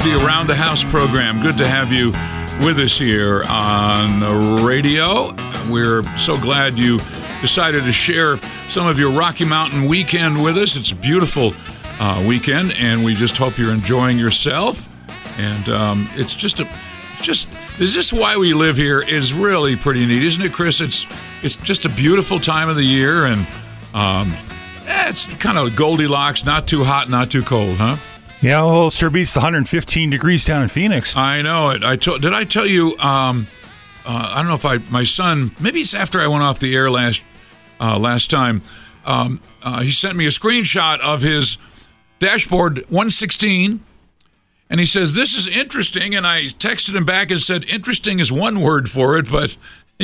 the Around the House program. Good to have you with us here on the radio. We're so glad you decided to share some of your Rocky Mountain weekend with us. It's a beautiful weekend, and we just hope you're enjoying yourself. And it's just is this why we live here? It's really pretty neat, isn't it, Chris? It's just a beautiful time of the year, and it's kind of Goldilocks, not too hot, not too cold, huh? Yeah, well, it sure beats the 115 degrees down in Phoenix. I know it. Did I tell you? I don't know if my son. Maybe it's after I went off the air last time. He sent me a screenshot of his dashboard 116, and he says, "This is interesting." And I texted him back and said, "Interesting is one word for it, but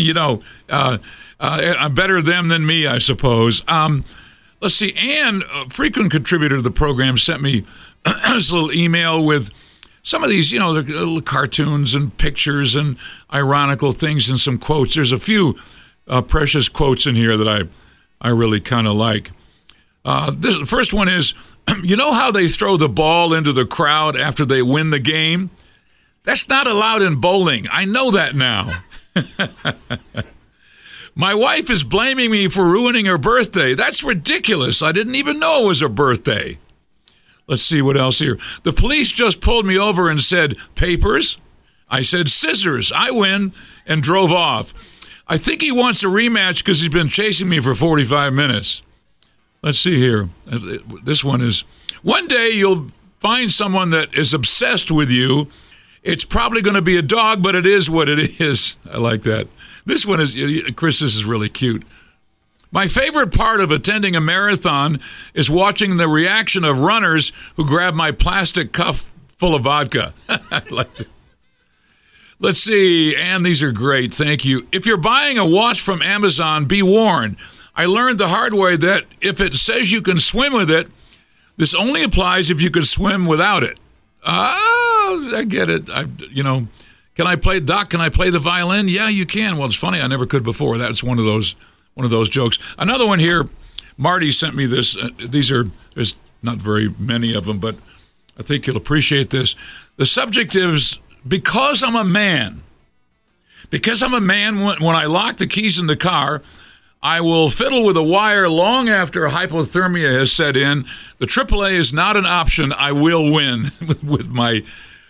better them than me, I suppose." Let's see. Ann, a frequent contributor to the program, sent me this little email with some of these, little cartoons and pictures and ironical things and some quotes. There's a few precious quotes in here that I really kind of like. The first one is, you know how they throw the ball into the crowd after they win the game? That's not allowed in bowling. I know that now. My wife is blaming me for ruining her birthday. That's ridiculous. I didn't even know it was her birthday. Let's see what else here. The police just pulled me over and said, "Papers?" I said, "Scissors." I win, and drove off. I think he wants a rematch because he's been chasing me for 45 minutes. Let's see here. This one is, one day you'll find someone that is obsessed with you. It's probably going to be a dog, but it is what it is. I like that. This one is, Chris, this is really cute. My favorite part of attending a marathon is watching the reaction of runners who grab my plastic cup full of vodka. I like that. Let's see, and these are great. Thank you. If you're buying a watch from Amazon, be warned. I learned the hard way that if it says you can swim with it, this only applies if you can swim without it. Oh, I get it. Can I play, Doc, can I play the violin? Yeah, you can. Well, it's funny. I never could before. That's one of those jokes. Another one here, Marty sent me this. There's not very many of them, but I think you'll appreciate this. The subject is, because I'm a man. Because I'm a man, when I lock the keys in the car, I will fiddle with a wire long after hypothermia has set in. The AAA is not an option. I will win with my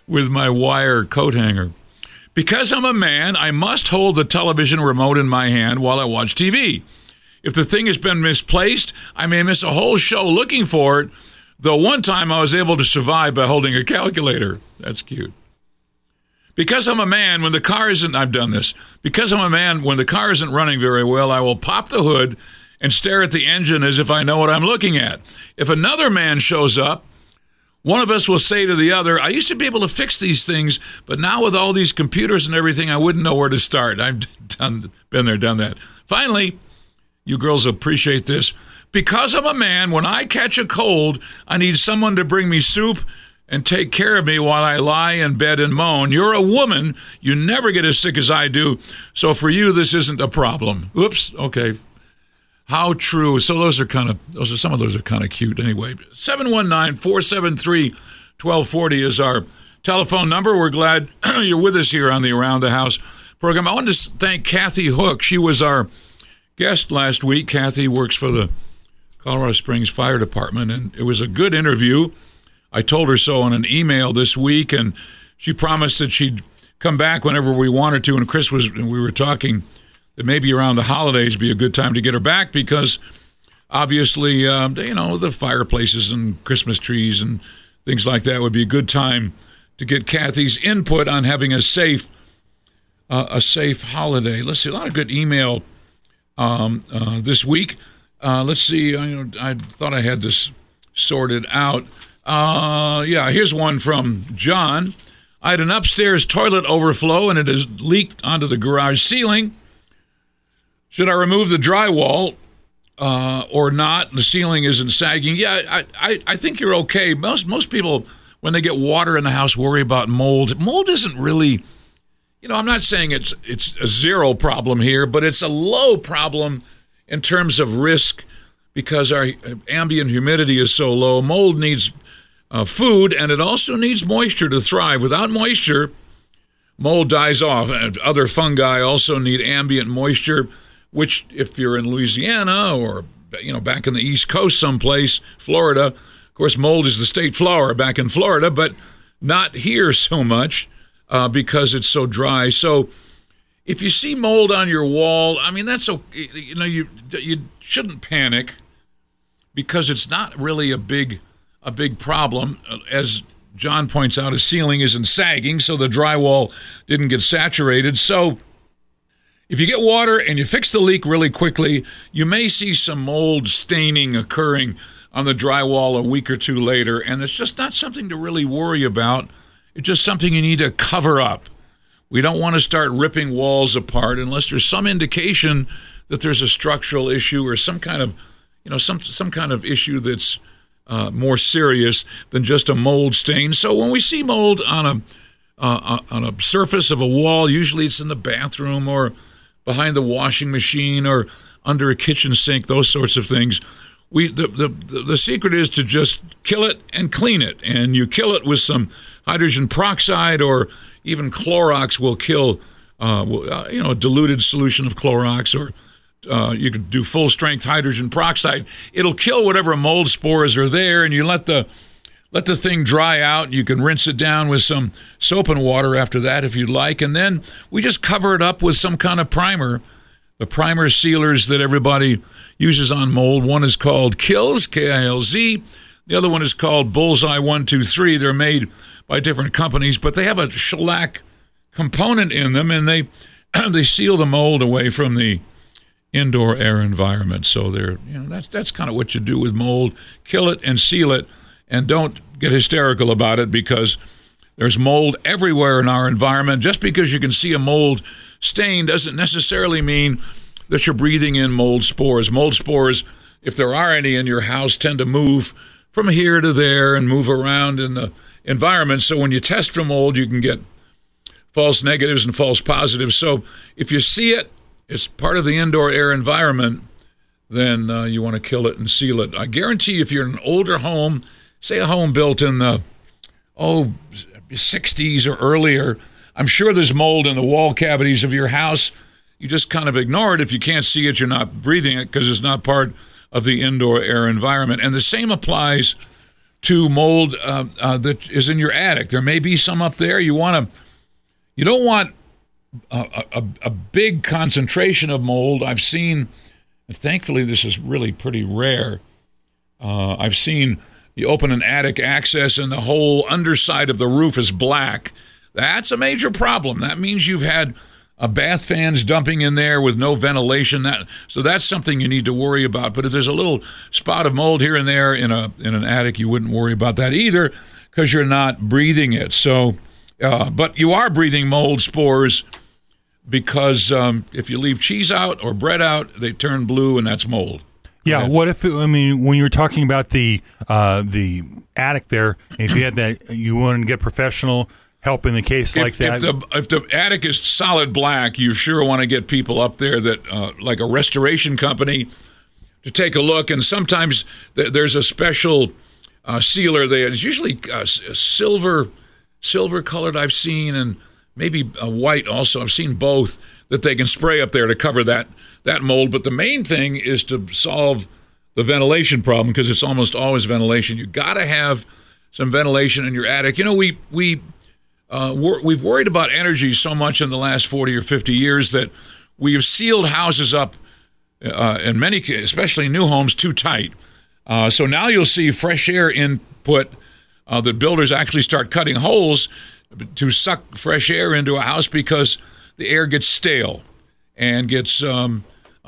wire coat hanger. Because I'm a man, I must hold the television remote in my hand while I watch TV. If the thing has been misplaced, I may miss a whole show looking for it, though one time I was able to survive by holding a calculator. That's cute. Because I'm a man, when the car isn't, I've done this. Because I'm a man, when the car isn't running very well, I will pop the hood and stare at the engine as if I know what I'm looking at. If another man shows up, one of us will say to the other, I used to be able to fix these things, but now with all these computers and everything, I wouldn't know where to start. I've been there, done that. Finally, you girls appreciate this. Because I'm a man, when I catch a cold, I need someone to bring me soup and take care of me while I lie in bed and moan. You're a woman. You never get as sick as I do. So for you, this isn't a problem. Oops. Okay. How true. So some of those are kind of cute anyway. 719-473-1240 is our telephone number. We're glad you're with us here on the Around the House program. I wanted to thank Kathy Hook. She was our guest last week. Kathy works for the Colorado Springs Fire Department, and it was a good interview. I told her so in an email this week, and she promised that she'd come back whenever we wanted to. And we were talking that maybe around the holidays be a good time to get her back because obviously, the fireplaces and Christmas trees and things like that would be a good time to get Kathy's input on having a safe holiday. Let's see, a lot of good email this week. Let's see, I thought I had this sorted out. Here's one from John. I had an upstairs toilet overflow and it has leaked onto the garage ceiling. Should I remove the drywall or not? The ceiling isn't sagging. Yeah, I think you're okay. Most people, when they get water in the house, worry about mold. Mold isn't really, I'm not saying it's a zero problem here, but it's a low problem in terms of risk because our ambient humidity is so low. Mold needs food, and it also needs moisture to thrive. Without moisture, mold dies off. And other fungi also need ambient moisture, which if you're in Louisiana or back in the East Coast someplace, Florida, of course, mold is the state flower back in Florida, but not here so much because it's so dry. So if you see mold on your wall, I mean, that's okay. You shouldn't panic because it's not really a big problem. As John points out, his ceiling isn't sagging, so the drywall didn't get saturated. So if you get water and you fix the leak really quickly, you may see some mold staining occurring on the drywall a week or two later, and it's just not something to really worry about. It's just something you need to cover up. We don't want to start ripping walls apart unless there's some indication that there's a structural issue or some kind of, some kind of issue that's more serious than just a mold stain. So when we see mold on a surface of a wall, usually it's in the bathroom or behind the washing machine or under a kitchen sink, those sorts of things. The secret is to just kill it and clean it, and you kill it with some hydrogen peroxide or even Clorox will kill, a diluted solution of Clorox, or you could do full-strength hydrogen peroxide. It'll kill whatever mold spores are there, and you let the thing dry out. You can rinse it down with some soap and water after that if you'd like, and then we just cover it up with some kind of primer. The primer sealers that everybody uses on mold, one is called Kilz, K-I-L-Z. The other one is called Bullseye 123. They're made by different companies, but they have a shellac component in them, and they seal the mold away from the indoor air environment. So that's kind of what you do with mold. Kill it and seal it, and don't get hysterical about it because there's mold everywhere in our environment. Just because you can see a mold stain doesn't necessarily mean that you're breathing in mold spores. Mold spores, if there are any in your house, tend to move from here to there and move around in the environment. So when you test for mold, you can get false negatives and false positives. So if you see it, it's part of the indoor air environment, then you want to kill it and seal it. I guarantee if you're in an older home, say a home built in the 60s or earlier, I'm sure there's mold in the wall cavities of your house. You just kind of ignore it. If you can't see it, you're not breathing it because it's not part of the indoor air environment. And the same applies to mold that is in your attic. There may be some up there. You don't want a big concentration of mold. I've seen, and thankfully this is really pretty rare, I've seen you open an attic access and the whole underside of the roof is black. That's a major problem. That means you've had bath fans dumping in there with no ventilation. So that's something you need to worry about. But if there's a little spot of mold here and there in an attic, you wouldn't worry about that either because you're not breathing it. So, but you are breathing mold spores because if you leave cheese out or bread out, they turn blue, and that's mold. Yeah. What if when you were talking about the attic there, if you had that, you wanted to get professional help in the case like that. If the attic is solid black, you sure want to get people up there that like a restoration company to take a look. And sometimes there's a special sealer there. It's usually silver colored I've seen, and maybe white also. I've seen both that they can spray up there to cover that mold. But the main thing is to solve the ventilation problem because it's almost always ventilation. You got to have some ventilation in your attic. We've worried about energy so much in the last 40 or 50 years that we've sealed houses up, in many cases, especially new homes, too tight. So now you'll see fresh air input. The builders actually start cutting holes to suck fresh air into a house because the air gets stale and gets, and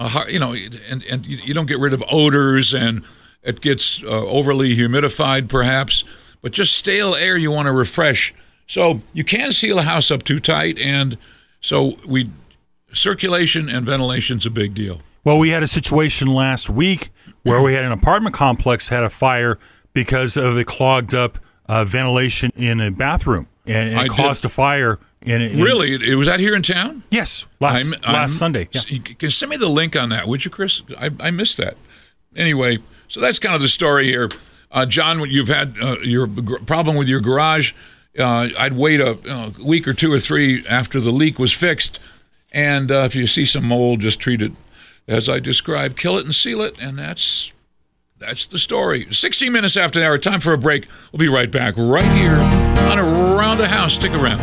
you don't get rid of odors, and it gets overly humidified perhaps. But just stale air you want to refresh. So you can seal a house up too tight, and so circulation and ventilation's a big deal. Well, we had a situation last week where we had an apartment complex had a fire because of the clogged up ventilation in a bathroom, and it caused a fire. Really? It was that here in town? Yes, last Sunday. Yeah. You can send me the link on that, would you, Chris? I missed that. Anyway, so that's kind of the story here. John, you've had your problem with your garage. I'd wait a week or 2 or 3 after the leak was fixed. And if you see some mold, just treat it as I described. Kill it and seal it. And that's the story. 16 minutes after the hour, time for a break. We'll be right back right here on Around the House. Stick around.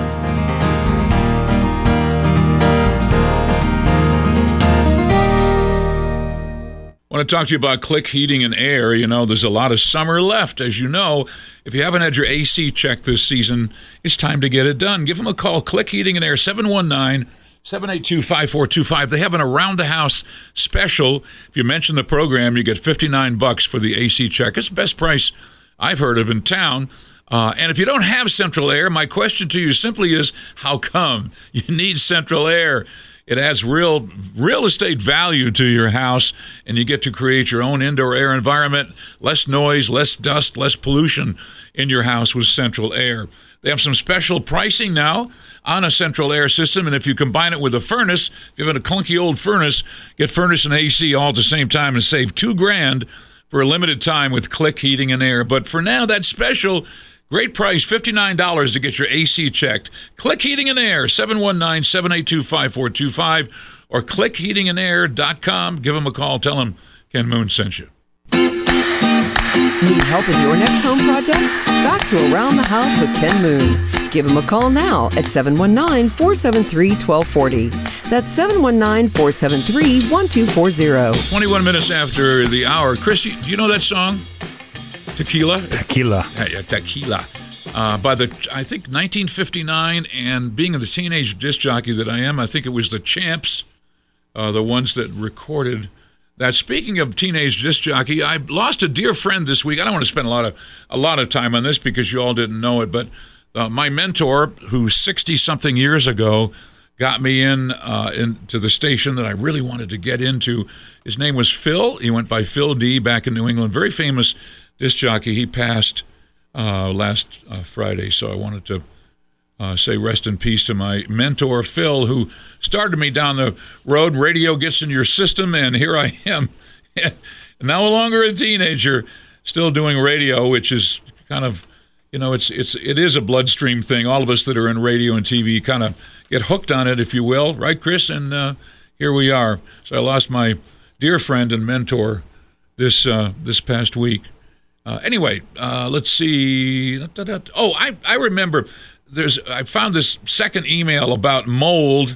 I want to talk to you about Click Heating and Air. You know, there's a lot of summer left. As you know, if you haven't had your AC checked this season, it's time to get it done. Give them a call. Click Heating and Air, 719-782-5425. They have an around-the-house special. If you mention the program, you get $59 for the AC check. It's the best price I've heard of in town. And if you don't have central air, my question to you simply is, how come? You need central air. It adds real estate value to your house, and you get to create your own indoor air environment, less noise, less dust, less pollution in your house with central air. They have some special pricing now on a central air system, and if you combine it with a furnace, if you have a clunky old furnace, get furnace and AC all at the same time and save $2,000 for a limited time with Click Heating and Air. But for now, that's special. Great price, $59 to get your AC checked. Click Heating and Air, 719-782-5425, or clickheatingandair.com. Give them a call. Tell them Ken Moon sent you. Need help with your next home project? Back to Around the House with Ken Moon. Give him a call now at 719-473-1240. That's 719-473-1240. 21 minutes after the hour. Chris, do you know that song? Tequila? Tequila. Yeah, Tequila. By I think 1959, and being the teenage disc jockey that I am, I think it was the Champs, the ones that recorded that. Speaking of teenage disc jockey, I lost a dear friend this week. I don't want to spend a lot of time on this because you all didn't know it, but my mentor, who 60-something years ago got me into the station that I really wanted to get into, his name was Phil. He went by Phil D. back in New England. Very famous disc jockey. He passed last Friday, so I wanted to say rest in peace to my mentor, Phil, who started me down the road. Radio gets in your system, and here I am, no longer a teenager, still doing radio, which is kind of, it is a bloodstream thing. All of us that are in radio and TV kind of get hooked on it, if you will, right, Chris? And here we are. So I lost my dear friend and mentor this past week. Anyway, let's see. Oh, I remember. I found this second email about mold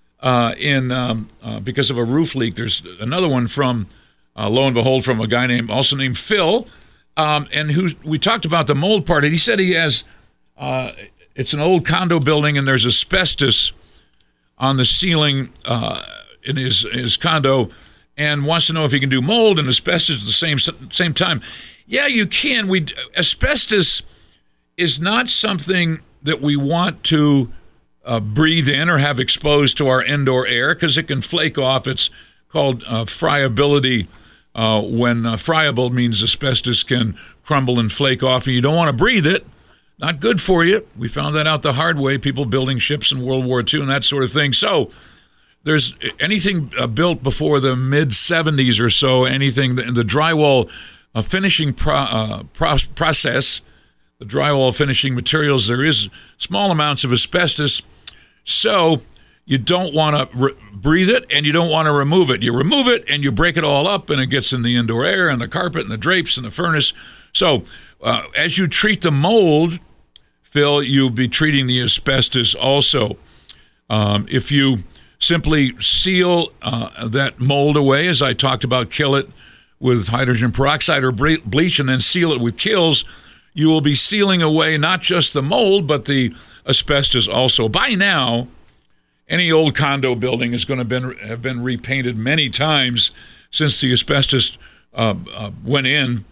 because of a roof leak. There's another one from, lo and behold, from a guy named Phil, and who we talked about the mold part. And he said he has. It's an old condo building, and there's asbestos on the ceiling in his condo, and wants to know if he can do mold and asbestos at the same time. Yeah, you can. Asbestos is not something that we want to breathe in or have exposed to our indoor air because it can flake off. It's called friability. When friable means asbestos can crumble and flake off, and you don't want to breathe it. Not good for you. We found that out the hard way, people building ships in World War II and that sort of thing. So there's anything built before the mid-'70s or so, anything, the drywall finishing process, the drywall finishing materials, there is small amounts of asbestos. So you don't want to breathe it, and you don't want to remove it. You remove it, and you break it all up, and it gets in the indoor air and the carpet and the drapes and the furnace. So as you treat the mold, Phil, you'll be treating the asbestos also. If you simply seal that mold away, as I talked about, kill it with hydrogen peroxide or bleach and then seal it with Kills, you will be sealing away not just the mold, but the asbestos also. By now, any old condo building is going to have been repainted many times since the asbestos went in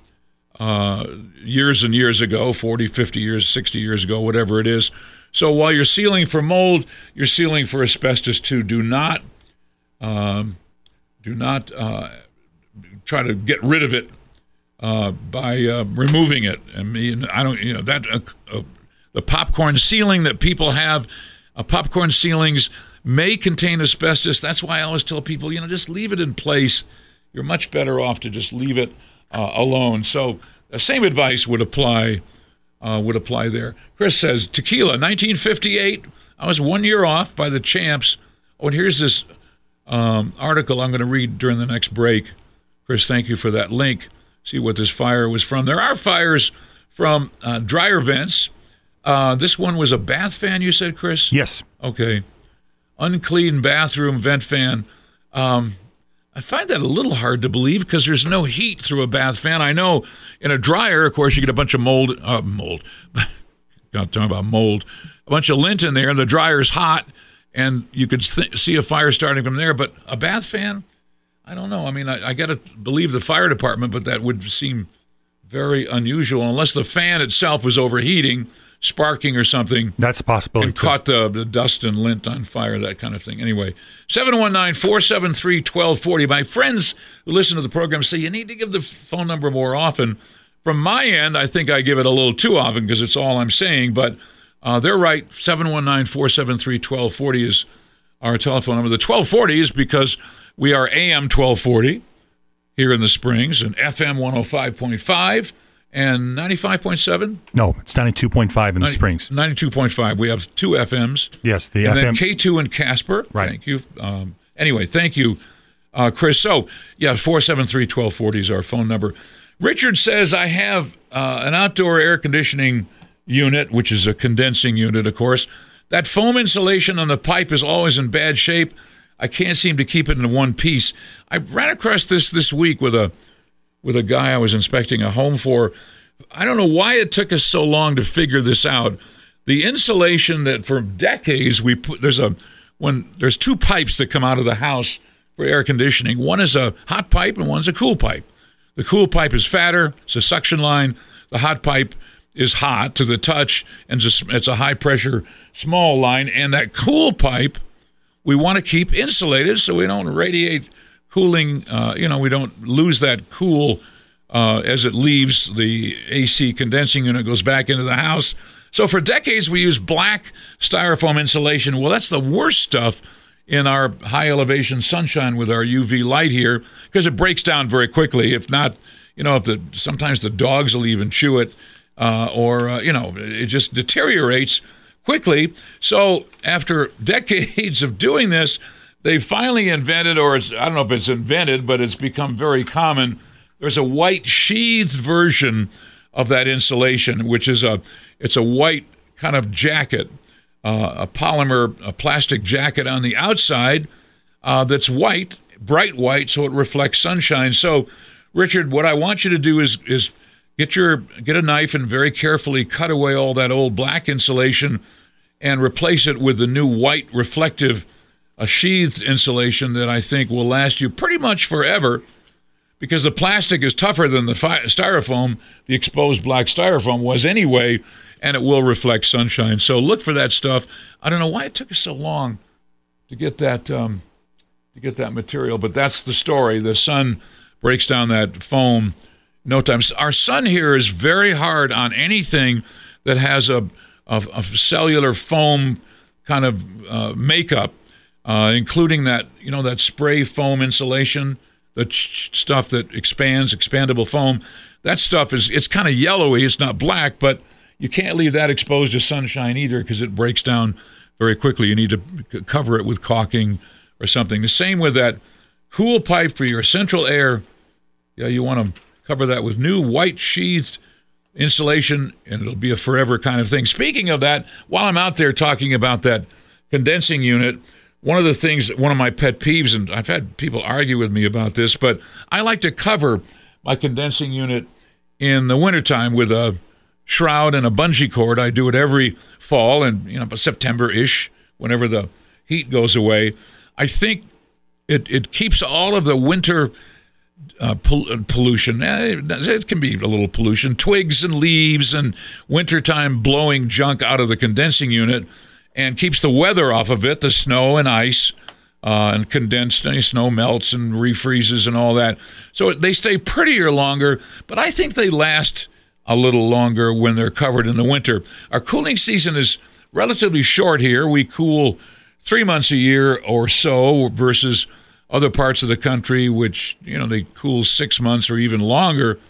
years and years ago, 40, 50 years, 60 years ago, whatever it is. So while you're sealing for mold, you're sealing for asbestos too. Do not try to get rid of it by removing it. I mean, the popcorn ceiling that people have, popcorn ceilings may contain asbestos. That's why I always tell people, just leave it in place. You're much better off to just leave it alone. So the same advice would apply there. Chris says, tequila, 1958. I was 1 year off by the champs. Oh, and here's this article I'm going to read during the next break. Chris, thank you for that link. See what this fire was from. There are fires from dryer vents. This one was a bath fan, you said, Chris? Yes. Okay. Unclean bathroom vent fan. I find that a little hard to believe because there's no heat through a bath fan. I know in a dryer, of course, you get a bunch of mold. Not talking about mold. A bunch of lint in there, and the dryer's hot, and you could see a fire starting from there. But a bath fan, I don't know. I mean, I got to believe the fire department, but that would seem very unusual unless the fan itself was overheating, sparking or something. That's a possibility. And caught the dust and lint on fire, that kind of thing. Anyway, 719-473-1240. My friends who listen to the program say you need to give the phone number more often. From my end, I think I give it a little too often because it's all I'm saying, but they're right. 719-473-1240 is our telephone number. The 1240 is because we are AM 1240 here in the Springs and FM 105.5 and 95.7? No, it's 92.5 in the Springs. 92.5. We have two FMs. Yes, the and FM. And then K2 in Casper. Right. Thank you. Anyway, thank you, Chris. So, yeah, 473-1240 is our phone number. Richard says, I have an outdoor air conditioning unit, which is a condensing unit, of course. That foam insulation on the pipe is always in bad shape. I can't seem to keep it in one piece. I ran across this week with a guy I was inspecting a home for. I don't know why it took us so long to figure this out. The insulation that for decades we put, there's two pipes that come out of the house for air conditioning. One is a hot pipe and one's a cool pipe. The cool pipe is fatter. It's a suction line. The hot pipe is hot to the touch, and it's a high-pressure small line. And that cool pipe, we want to keep insulated so we don't radiate cooling. We don't lose that cool as it leaves the AC condensing unit, goes back into the house. So for decades, we used black styrofoam insulation. Well, that's the worst stuff in our high-elevation sunshine with our UV light here because it breaks down very quickly. If not, sometimes the dogs will even chew it it just deteriorates quickly. So after decades of doing this, they finally invented, I don't know if it's invented, but it's become very common. There's a white sheathed version of that insulation, which is it's a white kind of jacket, a plastic jacket on the outside that's white, bright white, so it reflects sunshine. So, Richard, what I want you to do is get a knife and very carefully cut away all that old black insulation and replace it with the new white reflective sheathed insulation that I think will last you pretty much forever because the plastic is tougher than the styrofoam, the exposed black styrofoam was anyway, and it will reflect sunshine. So look for that stuff. I don't know why it took us so long to get that material, but that's the story. The sun breaks down that foam no time. Our sun here is very hard on anything that has a cellular foam kind of makeup, including that spray foam insulation, the stuff that expands, expandable foam. That stuff it's kind of yellowy. It's not black, but you can't leave that exposed to sunshine either because it breaks down very quickly. You need to cover it with caulking or something. The same with that cool pipe for your central air. Yeah, you want to cover that with new white sheathed insulation, and it'll be a forever kind of thing. Speaking of that, while I'm out there talking about that condensing unit, one of my pet peeves, and I've had people argue with me about this, but I like to cover my condensing unit in the wintertime with a shroud and a bungee cord. I do it every fall and September-ish, whenever the heat goes away. I think it keeps all of the winter pollution. It can be a little pollution, twigs and leaves and wintertime blowing junk out of the condensing unit, and keeps the weather off of it, the snow and ice, and condensed snow melts and refreezes and all that. So they stay prettier longer, but I think they last a little longer when they're covered in the winter. Our cooling season is relatively short here. We cool 3 months a year or so versus other parts of the country, which, they cool 6 months or even longer.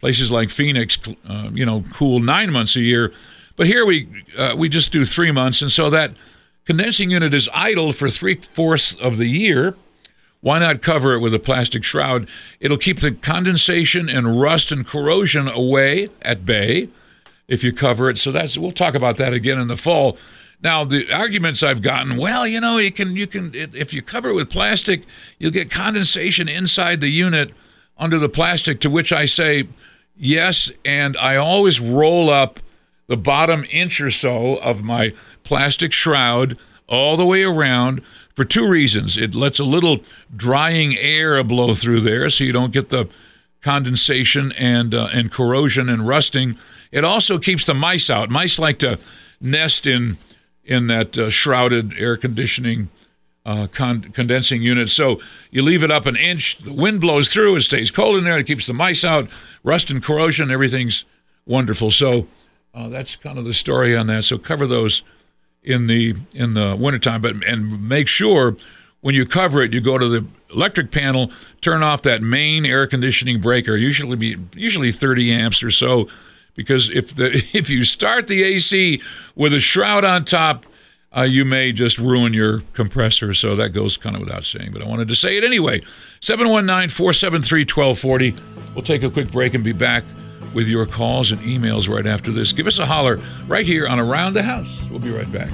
Places like Phoenix, cool 9 months a year. But here we just do 3 months, and so that condensing unit is idle for 3/4 of the year. Why not cover it with a plastic shroud? It'll keep the condensation and rust and corrosion away at bay if you cover it. So we'll talk about that again in the fall. Now, the arguments I've gotten, well, you can if you cover it with plastic, you'll get condensation inside the unit under the plastic, to which I say yes, and I always roll up the bottom inch or so of my plastic shroud all the way around for 2 reasons. It lets a little drying air blow through there so you don't get the condensation and corrosion and rusting. It also keeps the mice out. Mice like to nest in that shrouded air conditioning condensing unit. So you leave it up an inch, the wind blows through, it stays cold in there, it keeps the mice out, rust and corrosion, everything's wonderful. So that's kind of the story on that. So cover those in the wintertime, and make sure when you cover it, you go to the electric panel, turn off that main air conditioning breaker, usually 30 amps or so, because if you start the AC with a shroud on top, you may just ruin your compressor. So that goes kind of without saying, but I wanted to say it anyway. 719-473-1240. We'll take a quick break and be back with your calls and emails right after this. Give us a holler right here on Around the House. We'll be right back.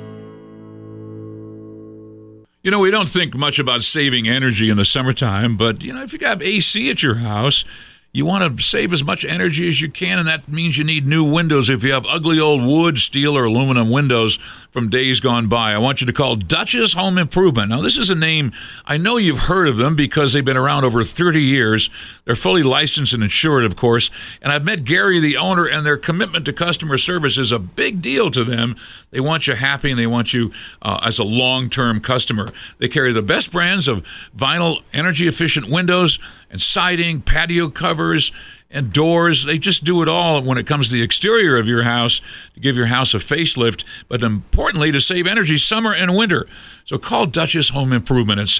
We don't think much about saving energy in the summertime, but, if you got AC at your house, you want to save as much energy as you can, and that means you need new windows. If you have ugly old wood, steel, or aluminum windows from days gone by, I want you to call Dutch's Home Improvement. Now, this is a name, I know you've heard of them because they've been around over 30 years. They're fully licensed and insured, of course, and I've met Gary, the owner, and their commitment to customer service is a big deal to them. They want you happy, and they want you as a long-term customer. They carry the best brands of vinyl, energy-efficient windows and siding, patio covers, and doors. They just do it all when it comes to the exterior of your house to give your house a facelift, but importantly, to save energy summer and winter. So call Dutch's Home Improvement at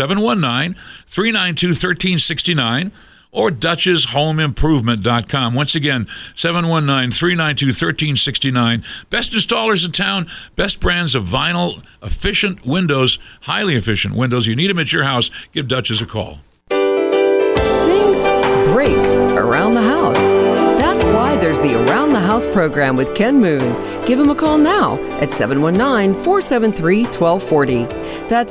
719-392-1369 or DutchesHomeImprovement.com. Once again, 719-392-1369. Best installers in town, best brands of vinyl, efficient windows, highly efficient windows. You need them at your house. Give Dutch's a call. Break around the house. That's why there's the Around the House program with Ken Moon. Give him a call now at 719-473-1240. That's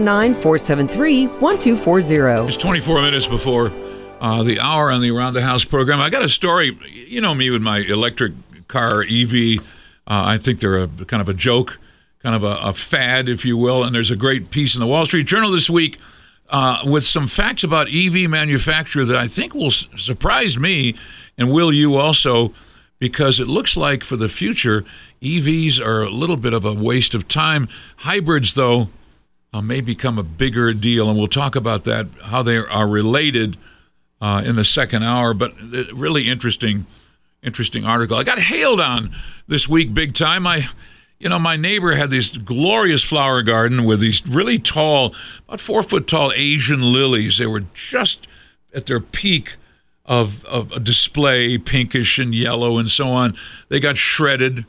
719-473-1240. It's 24 minutes before the hour on the Around the House program. I got a story. You know me with my electric car, EV. I think they're kind of a joke, kind of a fad, if you will. And there's a great piece in the Wall Street Journal this week with some facts about EV manufacturer that I think will surprise me and will you also, because it looks like for the future, EVs are a little bit of a waste of time. Hybrids, though, may become a bigger deal, and we'll talk about that, how they are related in the second hour. But really interesting article. I got hailed on this week big time. My neighbor had this glorious flower garden with these really tall, about 4 foot tall Asian lilies. They were just at their peak of a display, pinkish and yellow and so on. They got shredded.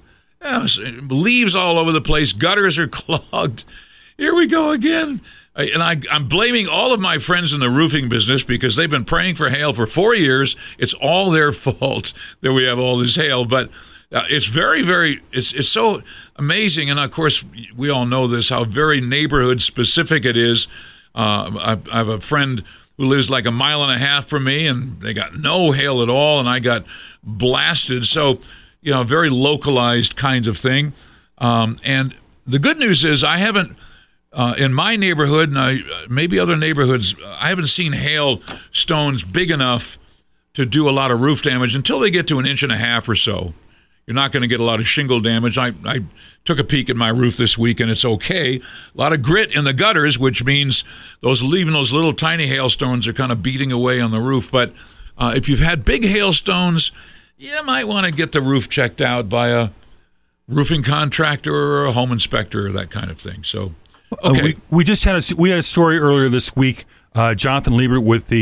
Leaves all over the place. Gutters are clogged. Here we go again. And I'm blaming all of my friends in the roofing business because they've been praying for hail for 4 years. It's all their fault that we have all this hail. But it's very, very, it's so amazing. And, of course, we all know this, how very neighborhood-specific it is. I have a friend who lives like a mile and a half from me, and they got no hail at all, and I got blasted. So, very localized kind of thing. And the good news is I haven't, in my neighborhood, and maybe other neighborhoods, I haven't seen hailstones big enough to do a lot of roof damage until they get to 1.5 inches or so. You're not going to get a lot of shingle damage. I took a peek at my roof this week, and it's okay. A lot of grit in the gutters, which means leaving those little tiny hailstones are kind of beating away on the roof. But if you've had big hailstones, you might want to get the roof checked out by a roofing contractor or a home inspector or that kind of thing. So, okay. We had a story earlier this week. Jonathan Liebert with the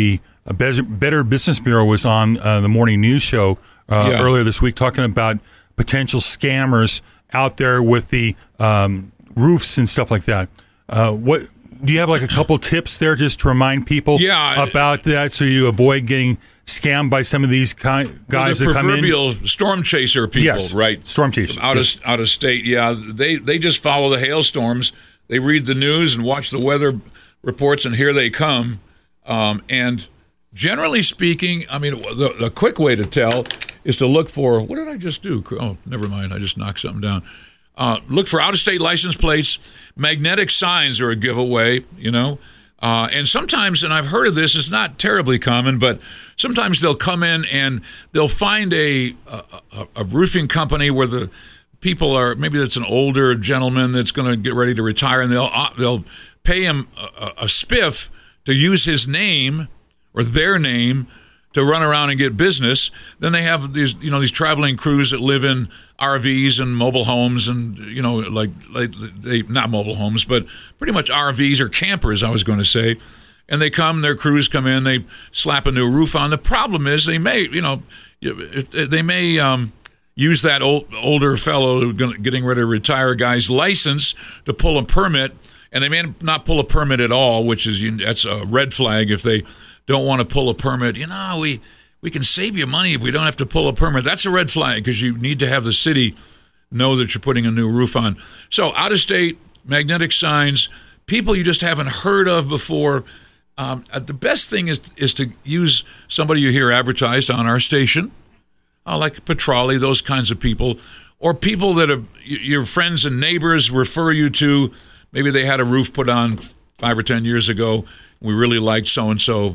Better Business Bureau was on the morning news show earlier this week talking about potential scammers out there with the roofs and stuff like that. What do you have, like a couple tips there just to remind people about that so you avoid getting scammed by some of these guys that come in? Proverbial storm chaser people, right? Storm chasers. Out of state, They just follow the hailstorms. They read the news and watch the weather reports, and here they come. And generally speaking, I mean, the quick way to tell is to look for, what did I just do? Oh, never mind. I just knocked something down. Look for out-of-state license plates. Magnetic signs are a giveaway, and sometimes, and I've heard of this, it's not terribly common, but sometimes they'll come in and they'll find a roofing company where the people are, maybe it's an older gentleman that's going to get ready to retire, and they'll pay him a spiff to use his name or their name to run around and get business. Then they have these traveling crews that live in RVs and mobile homes, and like they not mobile homes, but pretty much RVs or campers, I was going to say. And they come, their crews come in, they slap a new roof on. The problem is they may use that older fellow getting ready to retire guy's license to pull a permit, and they may not pull a permit at all, that's a red flag if they don't want to pull a permit. We can save you money if we don't have to pull a permit. That's a red flag because you need to have the city know that you're putting a new roof on. So out-of-state, magnetic signs, people you just haven't heard of before. The best thing is to use somebody you hear advertised on our station, like Petrali, those kinds of people, or people that your friends and neighbors refer you to. Maybe they had a roof put on 5 or 10 years ago. We really liked so-and-so.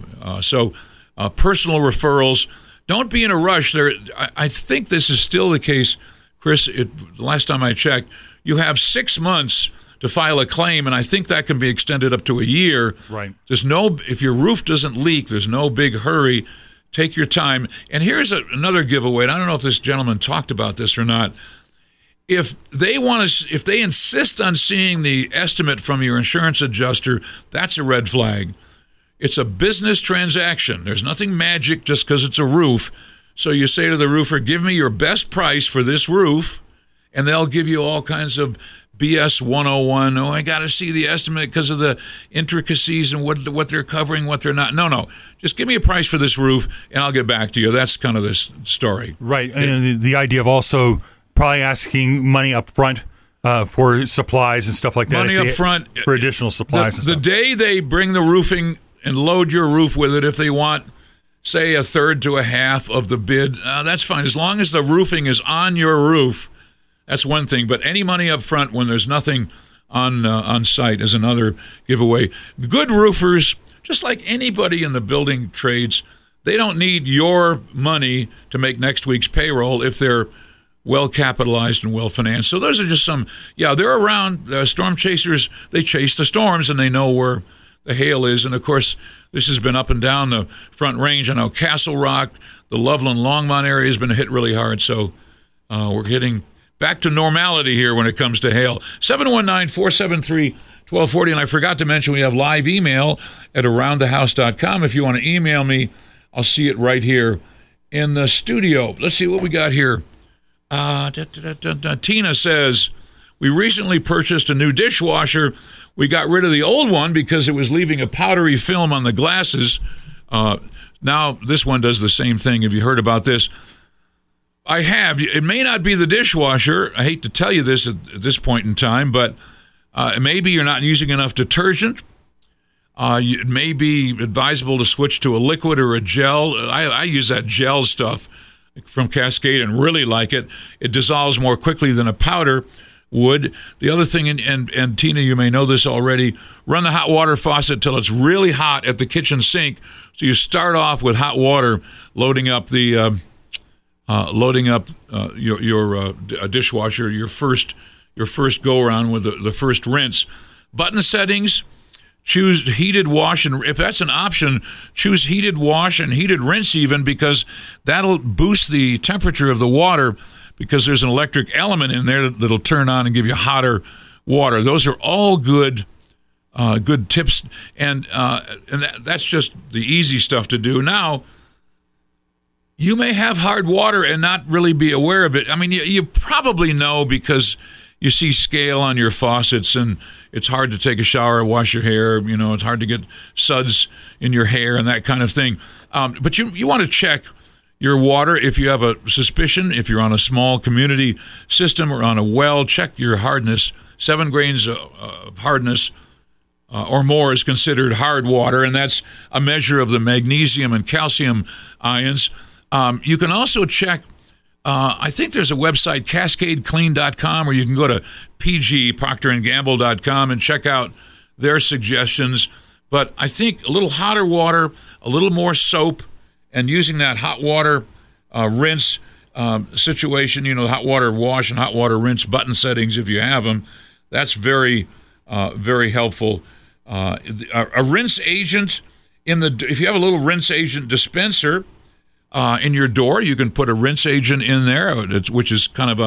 Personal referrals. Don't be in a rush. I think this is still the case, Chris. The last time I checked, you have 6 months to file a claim, and I think that can be extended up to a year. Right. If your roof doesn't leak, there's no big hurry. Take your time. And here's another giveaway. And I don't know if this gentleman talked about this or not. If they insist on seeing the estimate from your insurance adjuster, that's a red flag. It's a business transaction. There's nothing magic just because it's a roof. So you say to the roofer, give me your best price for this roof, and they'll give you all kinds of BS 101. Oh, I got to see the estimate because of the intricacies and what they're covering, what they're not. No. Just give me a price for this roof, and I'll get back to you. That's kind of this story. Right. And the idea of also probably asking money up front for supplies and stuff like that. Money up front. For additional supplies and stuff. The day they bring the roofing and load your roof with it, if they want, say, a third to a half of the bid, that's fine. As long as the roofing is on your roof, that's one thing. But any money up front when there's nothing on site is another giveaway. Good roofers, just like anybody in the building trades, they don't need your money to make next week's payroll if they're well capitalized and well financed. So those are just some, they're around. Storm chasers, they chase the storms and they know where the hail is. And of course, this has been up and down the Front Range. I know Castle Rock, the Loveland, Longmont area has been hit really hard. So we're getting back to normality here when it comes to hail. 719-473-1240. And I forgot to mention we have live email at aroundthehouse.com. If you want to email me, I'll see it right here in the studio. Let's see what we got here. Tina says, we recently purchased a new dishwasher. We got rid of the old one because it was leaving a powdery film on the glasses. Now this one does the same thing. Have you heard about this? I have. It may not be the dishwasher. I hate to tell you this at this point in time, but maybe you're not using enough detergent. It may be advisable to switch to a liquid or a gel. I use that gel stuff from Cascade and really like it. It dissolves more quickly than a powder would. The other thing, and Tina, you may know this already, run the hot water faucet till it's really hot at the kitchen sink. So you start off with hot water, loading up the your dishwasher, your first go around with the first rinse. Button settings. Choose heated wash, and if that's an option, choose heated wash and heated rinse even, because that'll boost the temperature of the water because there's an electric element in there that'll turn on and give you hotter water. Those are all good good tips, and that's just the easy stuff to do. Now, you may have hard water and not really be aware of it. I mean, you probably know because you see scale on your faucets, and it's hard to take a shower or wash your hair. You know, it's hard to get suds in your hair and that kind of thing. But you want to check your water if you have a suspicion. If you're on a small community system or on a well, check your hardness. 7 grains of hardness or more is considered hard water, and that's a measure of the magnesium and calcium ions. You can also check, I think there's a website, CascadeClean.com, or you can go to PGProcterandGamble.com and check out their suggestions. But I think a little hotter water, a little more soap, and using that hot water rinse situation, you know, hot water wash and hot water rinse button settings if you have them, that's very, very helpful. A rinse agent if you have a little rinse agent dispenser in your door, you can put a rinse agent in there, which is kind of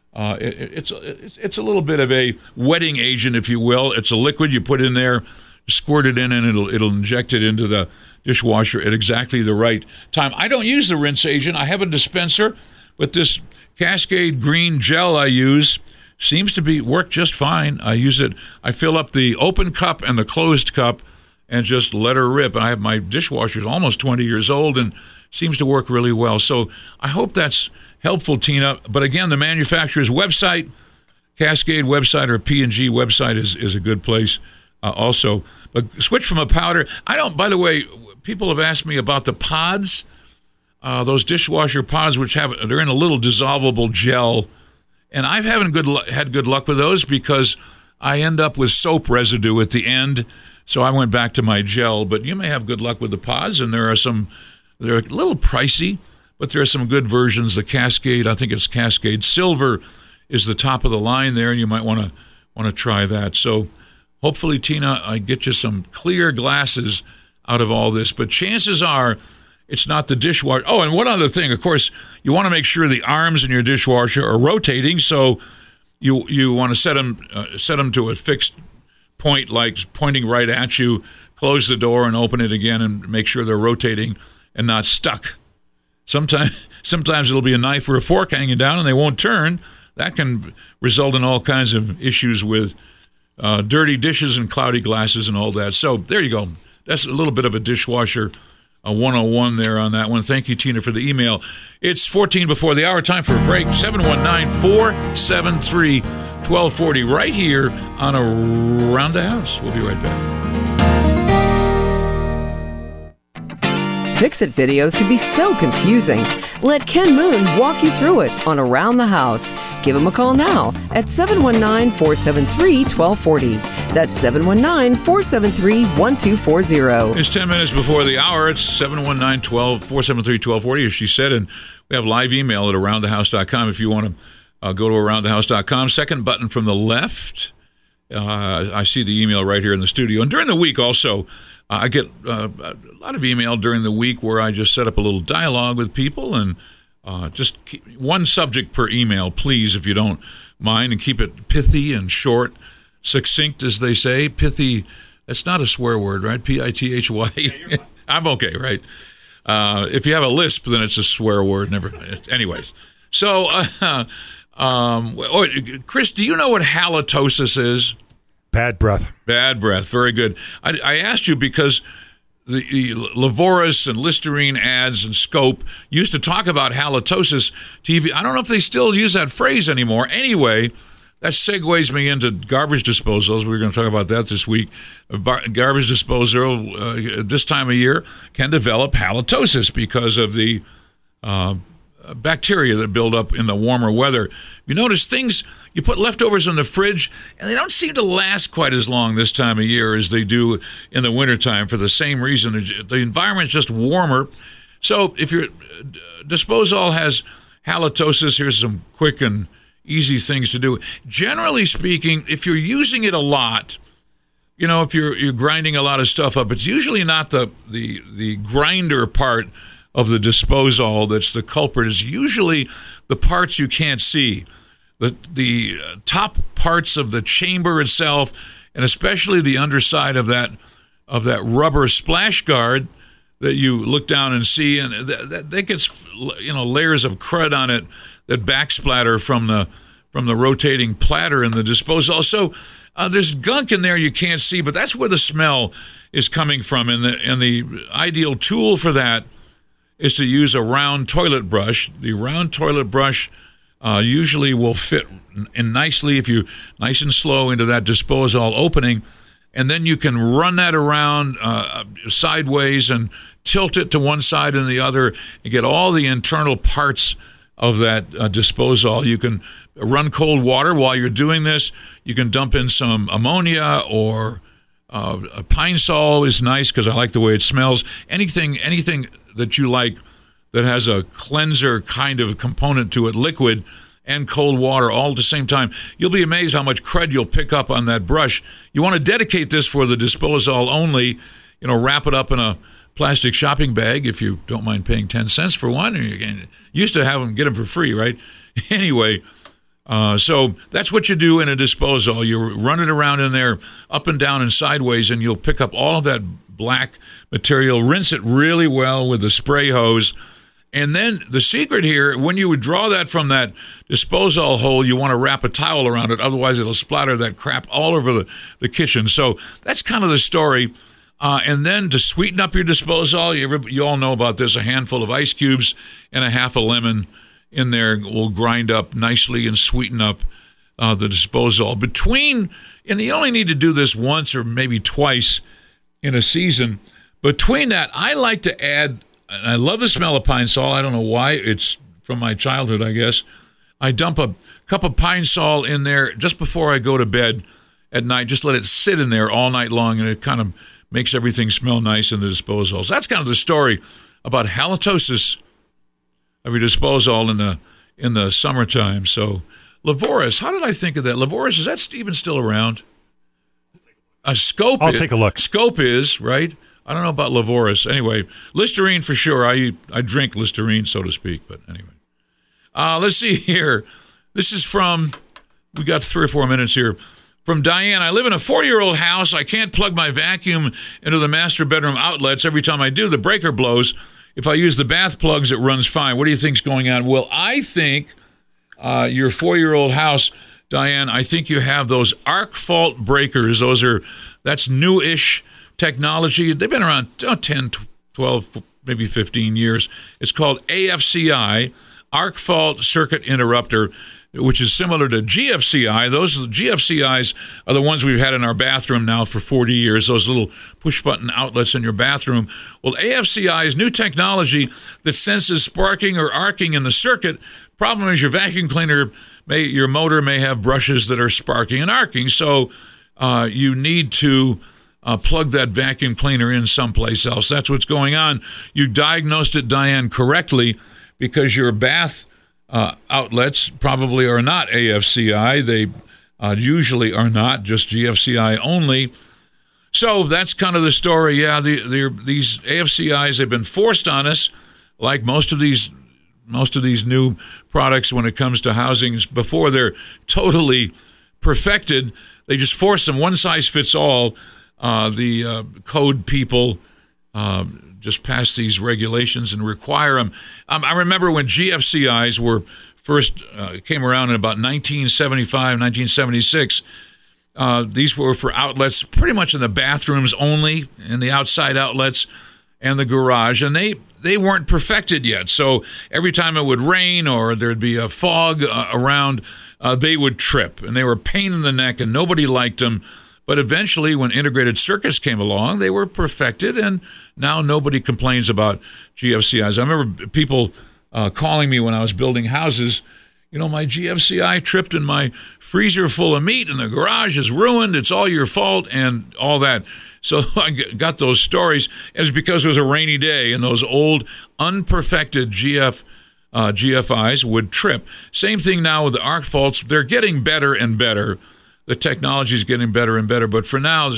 it's a little bit of a wetting agent, if you will. It's a liquid you put in there, squirt it in, and it'll inject it into the dishwasher at exactly the right time. I don't use the rinse agent. I have a dispenser, but this Cascade green gel I use seems to work just fine. I use it. I fill up the open cup and the closed cup and just let her rip. And I have my dishwasher's almost 20 years old and seems to work really well. So I hope that's helpful, Tina. But again, the manufacturer's website, Cascade website or P&G website is a good place also. But switch from a powder. By the way, people have asked me about the pods, those dishwasher pods, they're in a little dissolvable gel. And I haven't had good luck with those because I end up with soap residue at the end. So I went back to my gel. But you may have good luck with the pods, and they're a little pricey, but there are some good versions. The Cascade, I think it's Cascade Silver, is the top of the line there, and you might want to try that. So hopefully, Tina, I get you some clear glasses out of all this. But chances are it's not the dishwasher. Oh, and one other thing, of course, you want to make sure the arms in your dishwasher are rotating. So you want to set them to a fixed point, like pointing right at you. Close the door and open it again, and make sure they're rotating and not stuck. Sometimes it'll be a knife or a fork hanging down, and they won't turn. That can result in all kinds of issues with dirty dishes and cloudy glasses and all that. So there you go. That's a little bit of a dishwasher 101 there on that one. Thank you, Tina, for the email. It's 14 before the hour. Time for a break. 719-473-1240 right here on Around the House. We'll be right back. Fix-It videos can be so confusing. Let Ken Moon walk you through it on Around the House. Give him a call now at 719-473-1240. That's 719-473-1240. It's 10 minutes before the hour. It's 719-473-1240, as she said, and we have live email at aroundthehouse.com if you want to go to aroundthehouse.com. Second button from the left. I see the email right here in the studio. And during the week also, I get a lot of email during the week where I just set up a little dialogue with people and just keep one subject per email, please, if you don't mind, and keep it pithy and short, succinct, as they say. Pithy, that's not a swear word, right? P-I-T-H-Y. Yeah, I'm okay, right? If you have a lisp, then it's a swear word. Never. Anyways. So, Chris, do you know what halitosis is? Bad breath. Bad breath. Very good. I asked you because the Levoris and Listerine ads and Scope used to talk about halitosis TV. I don't know if they still use that phrase anymore. Anyway, that segues me into garbage disposals. We're going to talk about that this week. Garbage disposal this time of year can develop halitosis because of the bacteria that build up in the warmer weather. You notice you put leftovers in the fridge, and they don't seem to last quite as long this time of year as they do in the wintertime for the same reason. The environment's just warmer. So if your disposal has halitosis, here's some quick and easy things to do. Generally speaking, if you're using it a lot, if you're grinding a lot of stuff up, it's usually not the grinder part of the disposal that's the culprit. Is usually the parts you can't see, the top parts of the chamber itself, and especially the underside of that rubber splash guard that you look down and see, and that gets layers of crud on it that backsplatter from the rotating platter in the disposal. So there's gunk in there you can't see, but that's where the smell is coming from. And the ideal tool for that is to use a round toilet brush. The round toilet brush usually will fit in nicely if you nice and slow into that disposal opening, and then you can run that around sideways and tilt it to one side and the other and get all the internal parts of that disposal. You can run cold water while you're doing this. You can dump in some ammonia, or a Pine Sol is nice because I like the way it smells. Anything that you like that has a cleanser kind of component to it, liquid and cold water all at the same time. You'll be amazed how much crud you'll pick up on that brush. You want to dedicate this for the disposal only. Wrap it up in a plastic shopping bag if you don't mind paying 10 cents for one. You used to have them, get them for free, right? Anyway, so that's what you do in a disposal. You run it around in there up and down and sideways, and you'll pick up all of that black material. Rinse it really well with the spray hose. And then the secret here, when you would draw that from that disposal hole, you want to wrap a towel around it. Otherwise, it'll splatter that crap all over the kitchen. So that's kind of the story. And then to sweeten up your disposal, you all know about this, a handful of ice cubes and a half a lemon in there will grind up nicely and sweeten up the disposal. And you only need to do this once or maybe twice in a season. Between that, I like to add, and I love the smell of Pine Sol. I don't know why. It's from my childhood, I guess. I dump a cup of Pine Sol in there just before I go to bed at night. Just let it sit in there all night long, and it kind of makes everything smell nice in the disposals. That's kind of the story about halitosis of your disposal in the summertime. So, Levoris, how did I think of that? Levoris, is that even still around? Scope. I'll take a look. Scope is, right? I don't know about Levoris. Anyway, Listerine for sure. I drink Listerine, so to speak. But anyway, let's see here. This is we got 3 or 4 minutes here. From Diane, I live in a 40-year-old house. I can't plug my vacuum into the master bedroom outlets. Every time I do, the breaker blows. If I use the bath plugs, it runs fine. What do you think's going on? Well, I think your 4-year-old house, Diane, I think you have those arc fault breakers. That's new-ish technology. They've been around 10, 12, maybe 15 years. It's called AFCI, Arc Fault Circuit Interrupter, which is similar to GFCI. Those GFCIs are the ones we've had in our bathroom now for 40 years, those little push-button outlets in your bathroom. Well, AFCI is new technology that senses sparking or arcing in the circuit. Problem is your vacuum cleaner, your motor may have brushes that are sparking and arcing, so you need to plug that vacuum cleaner in someplace else. That's what's going on. You diagnosed it, Diane, correctly, because your bath outlets probably are not AFCI. They usually are not, just GFCI only. So that's kind of the story. Yeah, these AFCIs have been forced on us, like most of these new products when it comes to housings. Before they're totally perfected, they just force them. One size fits all. The code people just pass these regulations and require them. I remember when GFCIs were first came around in about 1975, 1976. These were for outlets pretty much in the bathrooms only, and the outside outlets and the garage, and they weren't perfected yet. So every time it would rain or there'd be a fog around, they would trip, and they were a pain in the neck, and nobody liked them. But eventually, when integrated circuits came along, they were perfected, and now nobody complains about GFCIs. I remember people calling me when I was building houses, my GFCI tripped and my freezer full of meat and the garage is ruined. It's all your fault and all that. So I got those stories. It was because it was a rainy day and those old, unperfected GFIs would trip. Same thing now with the arc faults. They're getting better and better. The technology is getting better and better. But for now,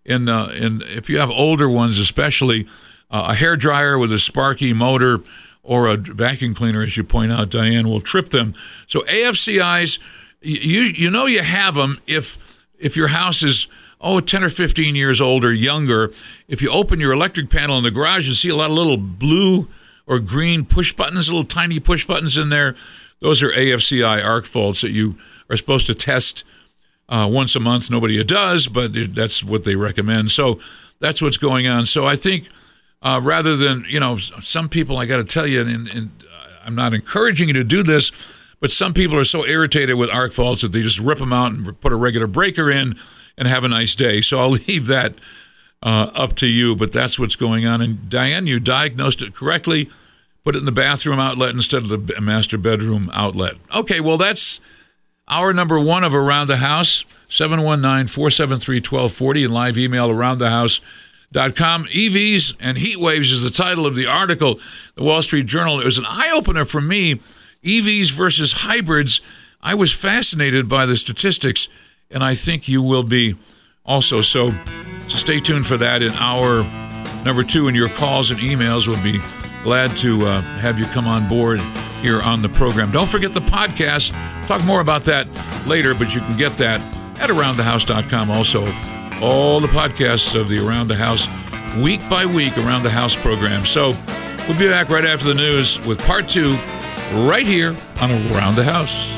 if you have older ones, especially a hairdryer with a sparky motor or a vacuum cleaner, as you point out, Diane, will trip them. So AFCIs, you have them if your house is 10 or 15 years old or younger, if you open your electric panel in the garage, you see a lot of little blue or green push buttons, little tiny push buttons in there. Those are AFCI arc faults that you are supposed to test once a month. Nobody does, but that's what they recommend. So that's what's going on. So I think rather than, some people, I got to tell you, and I'm not encouraging you to do this, but some people are so irritated with arc faults that they just rip them out and put a regular breaker in and have a nice day. So I'll leave that up to you, but that's what's going on. And Diane, you diagnosed it correctly. Put it in the bathroom outlet instead of the master bedroom outlet. Okay, well, that's hour number 1 of Around the House, 719-473-1240, and live email aroundthehouse.com. EVs and heat waves is the title of the article, the Wall Street Journal. It was an eye-opener for me, EVs versus hybrids. I was fascinated by the statistics, and I think you will be also. So stay tuned for that in hour number 2, and your calls and emails. Will be glad to have you come on board here on the program. Don't forget the podcast. Talk more about that later, but you can get that at aroundthehouse.com also. All the podcasts of the Around the House, week by week, Around the House program. So we'll be back right after the news with part 2 right here on Around the House.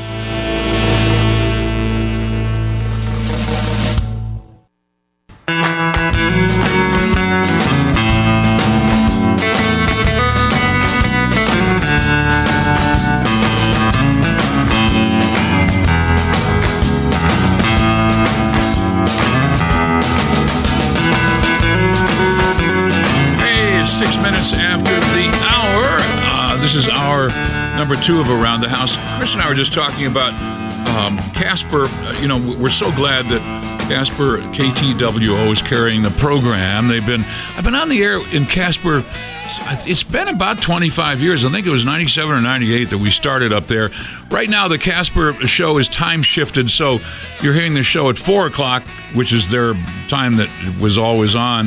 This is our number 2 of Around the House. Chris and I were just talking about Casper. We're so glad that Casper KTWO is carrying the program. I've been on the air in Casper. It's been about 25 years. I think it was 97 or 98 that we started up there. Right now, the Casper show is time shifted, so you're hearing the show at 4 o'clock, which is their time that was always on.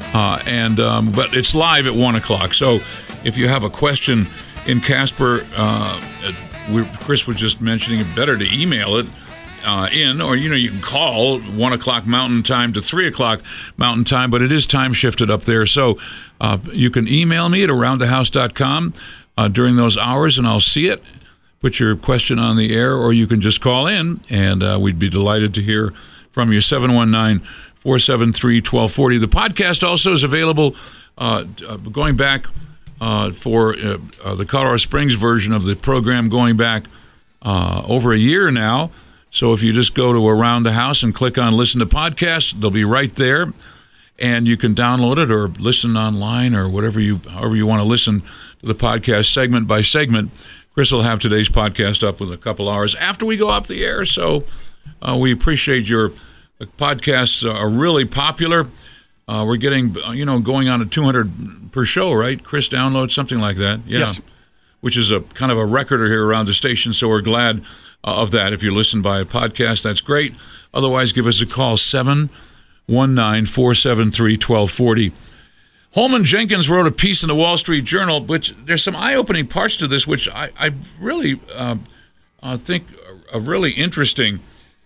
But it's live at 1 o'clock. So if you have a question in Casper, Chris was just mentioning it better to email it in, or you can call 1 o'clock Mountain Time to 3 o'clock Mountain Time, but it is time shifted up there. So you can email me at aroundthehouse.com during those hours, and I'll see it. Put your question on the air, or you can just call in, and we'd be delighted to hear from you. 719-473-1240. The podcast also is available going back for the Colorado Springs version of the program, going back over a year now. So if you just go to Around the House and click on Listen to Podcasts, they'll be right there, and you can download it or listen online or however you want to listen to the podcast segment by segment. Chris will have today's podcast up in a couple hours after we go off the air. So we appreciate your podcasts are really popular. We're getting, going on at 200 per show, right? Chris downloads, something like that. Yeah. Yes. Which is a kind of a record here around the station, so we're glad of that. If you listen by a podcast, that's great. Otherwise, give us a call, 719-473-1240. Holman Jenkins wrote a piece in the Wall Street Journal, which there's some eye-opening parts to this, which I really think are really interesting.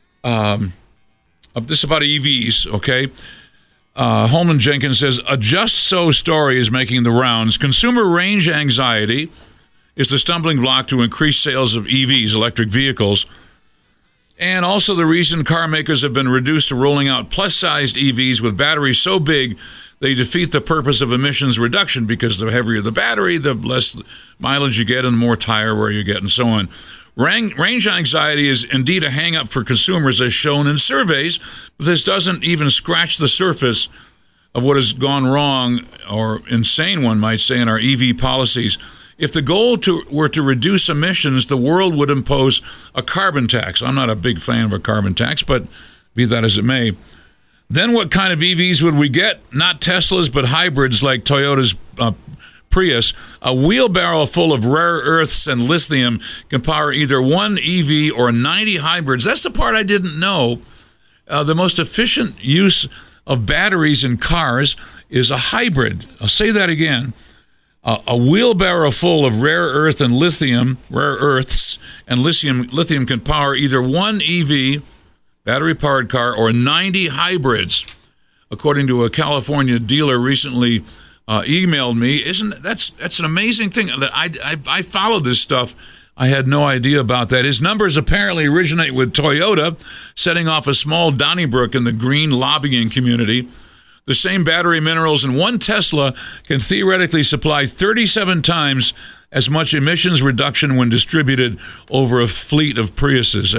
This is about EVs, okay? Holman Jenkins says, a Just So story is making the rounds. Consumer range anxiety is the stumbling block to increase sales of EVs, electric vehicles, and also the reason car makers have been reduced to rolling out plus-sized EVs with batteries so big they defeat the purpose of emissions reduction, because the heavier the battery, the less mileage you get and the more tire wear you get and so on. Range anxiety is indeed a hang-up for consumers, as shown in surveys, but this doesn't even scratch the surface of what has gone wrong, or insane, one might say, in our EV policies. If the goal were to reduce emissions, the world would impose a carbon tax. I'm not a big fan of a carbon tax, but be that as it may. Then what kind of EVs would we get? Not Teslas, but hybrids like Toyota's Prius. A wheelbarrow full of rare earths and lithium can power either one EV or 90 hybrids. That's the part I didn't know. The most efficient use of batteries in cars is a hybrid. I'll say that again. A wheelbarrow full of rare earths and lithium can power either one EV battery-powered car, or 90 hybrids. According to a California dealer recently emailed me. That's an amazing thing. I follow this stuff. I had no idea about that. His numbers apparently originate with Toyota, setting off a small Donnybrook in the green lobbying community. The same battery minerals in one Tesla can theoretically supply 37 times as much emissions reduction when distributed over a fleet of Priuses.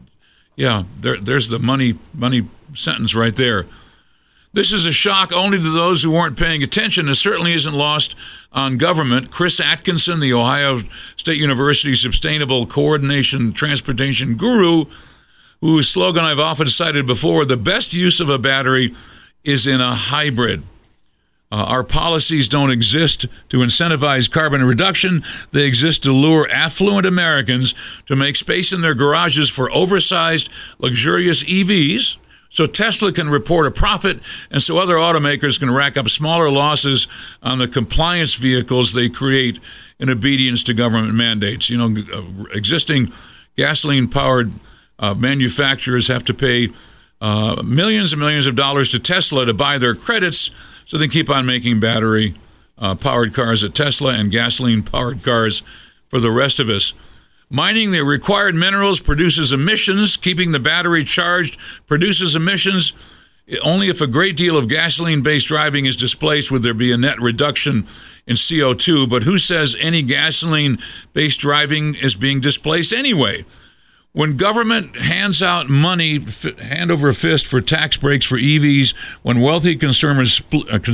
There's the money sentence right there. This is a shock only to those who weren't paying attention. It certainly isn't lost on government. Chris Atkinson, the Ohio State University Sustainable Coordination Transportation Guru, whose slogan I've often cited before, the best use of a battery is in a hybrid. Our policies don't exist to incentivize carbon reduction. They exist to lure affluent Americans to make space in their garages for oversized, luxurious EVs, so Tesla can report a profit, and so other automakers can rack up smaller losses on the compliance vehicles they create in obedience to government mandates. Existing gasoline-powered manufacturers have to pay millions and millions of dollars to Tesla to buy their credits, so they keep on making battery-powered cars at Tesla and gasoline-powered cars for the rest of us. Mining the required minerals produces emissions. Keeping the battery charged produces emissions. Only if a great deal of gasoline-based driving is displaced would there be a net reduction in CO2. But who says any gasoline-based driving is being displaced anyway? When government hands out money, hand over fist, for tax breaks for EVs, when wealthy consumers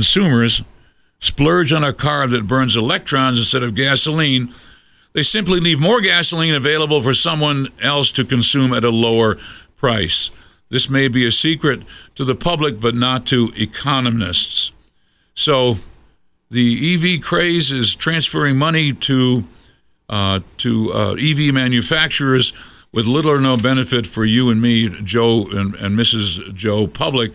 splurge on a car that burns electrons instead of gasoline, they simply leave more gasoline available for someone else to consume at a lower price. This may be a secret to the public, but not to economists. So the EV craze is transferring money to EV manufacturers with little or no benefit for you and me, Joe and Mrs. Joe Public.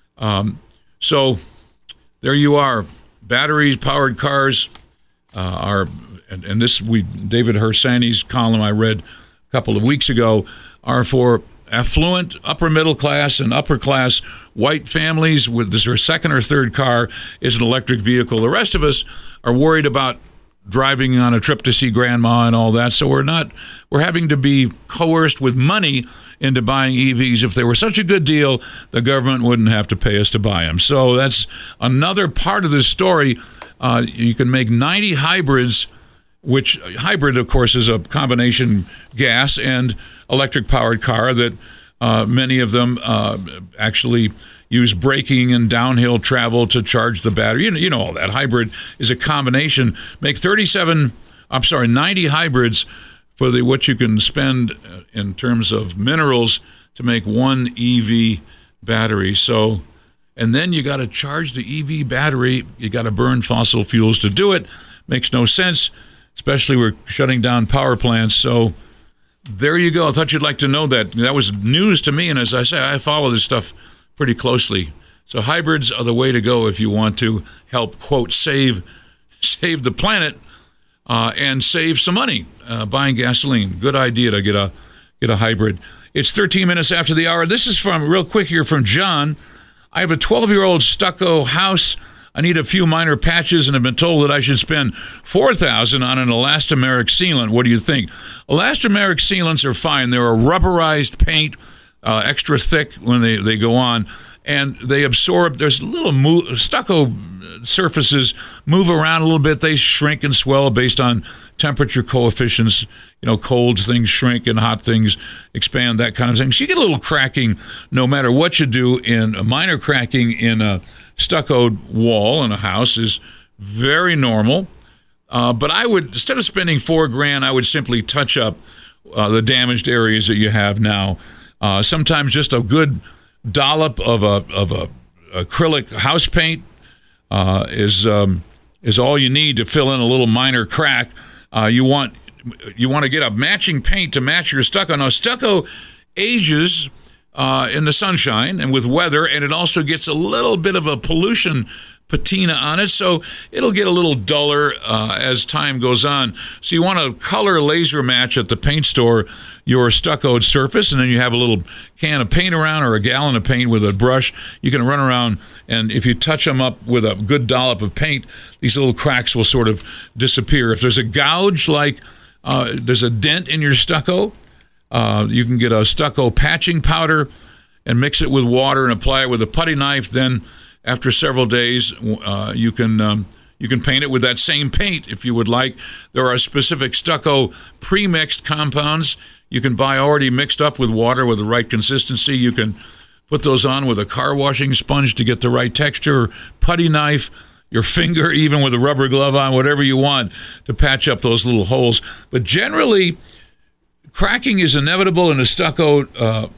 So there you are. Battery-powered cars are... And this, David Hersani's column I read a couple of weeks ago, are for affluent, upper middle class, and upper class white families with their second or third car is an electric vehicle. The rest of us are worried about driving on a trip to see grandma and all that. So we're having to be coerced with money into buying EVs. If they were such a good deal, the government wouldn't have to pay us to buy them. So that's another part of this story. You can make 90 hybrids, which hybrid, of course, is a combination gas and electric-powered car that many of them actually use braking and downhill travel to charge the battery. You know all that. Hybrid is a combination. Make 90 hybrids for what you can spend in terms of minerals to make one EV battery. So, and then you got to charge the EV battery. You got to burn fossil fuels to do it. Makes no sense. Especially we're shutting down power plants. So there you go. I thought you'd like to know that. That was news to me. And as I say, I follow this stuff pretty closely. So hybrids are the way to go if you want to help, quote, save the planet and save some money buying gasoline. Good idea to get a hybrid. It's 13 minutes after the hour. This is real quick here from John. I have a 12-year-old stucco house. I need a few minor patches and have been told that I should spend $4,000 on an elastomeric sealant. What do you think? Elastomeric sealants are fine. They're a rubberized paint, extra thick when they go on, and they absorb. There's little stucco surfaces move around a little bit. They shrink and swell based on temperature coefficients. Cold things shrink and hot things expand, that kind of thing. So you get a little cracking no matter what you do. In a minor cracking in a stuccoed wall in a house is very normal. But I would, instead of spending $4,000, I would simply touch up the damaged areas that you have now. Sometimes just a good dollop of a acrylic house paint is all you need to fill in a little minor crack. You want to get a matching paint to match your stucco. Now, stucco ages in the sunshine and with weather, and it also gets a little bit of a pollution patina on it, so it'll get a little duller as time goes on. So you want to color laser match at the paint store your stuccoed surface, and then you have a little can of paint around or a gallon of paint with a brush. You can run around, and if you touch them up with a good dollop of paint, these little cracks will sort of disappear. If there's a gouge, like there's a dent in your stucco, you can get a stucco patching powder and mix it with water and apply it with a putty knife. Then after several days, you can paint it with that same paint if you would like. There are specific stucco pre-mixed compounds you can buy already mixed up with water with the right consistency. You can put those on with a car washing sponge to get the right texture, putty knife, your finger, even with a rubber glove on, whatever you want to patch up those little holes. But generally, cracking is inevitable in a stuccoed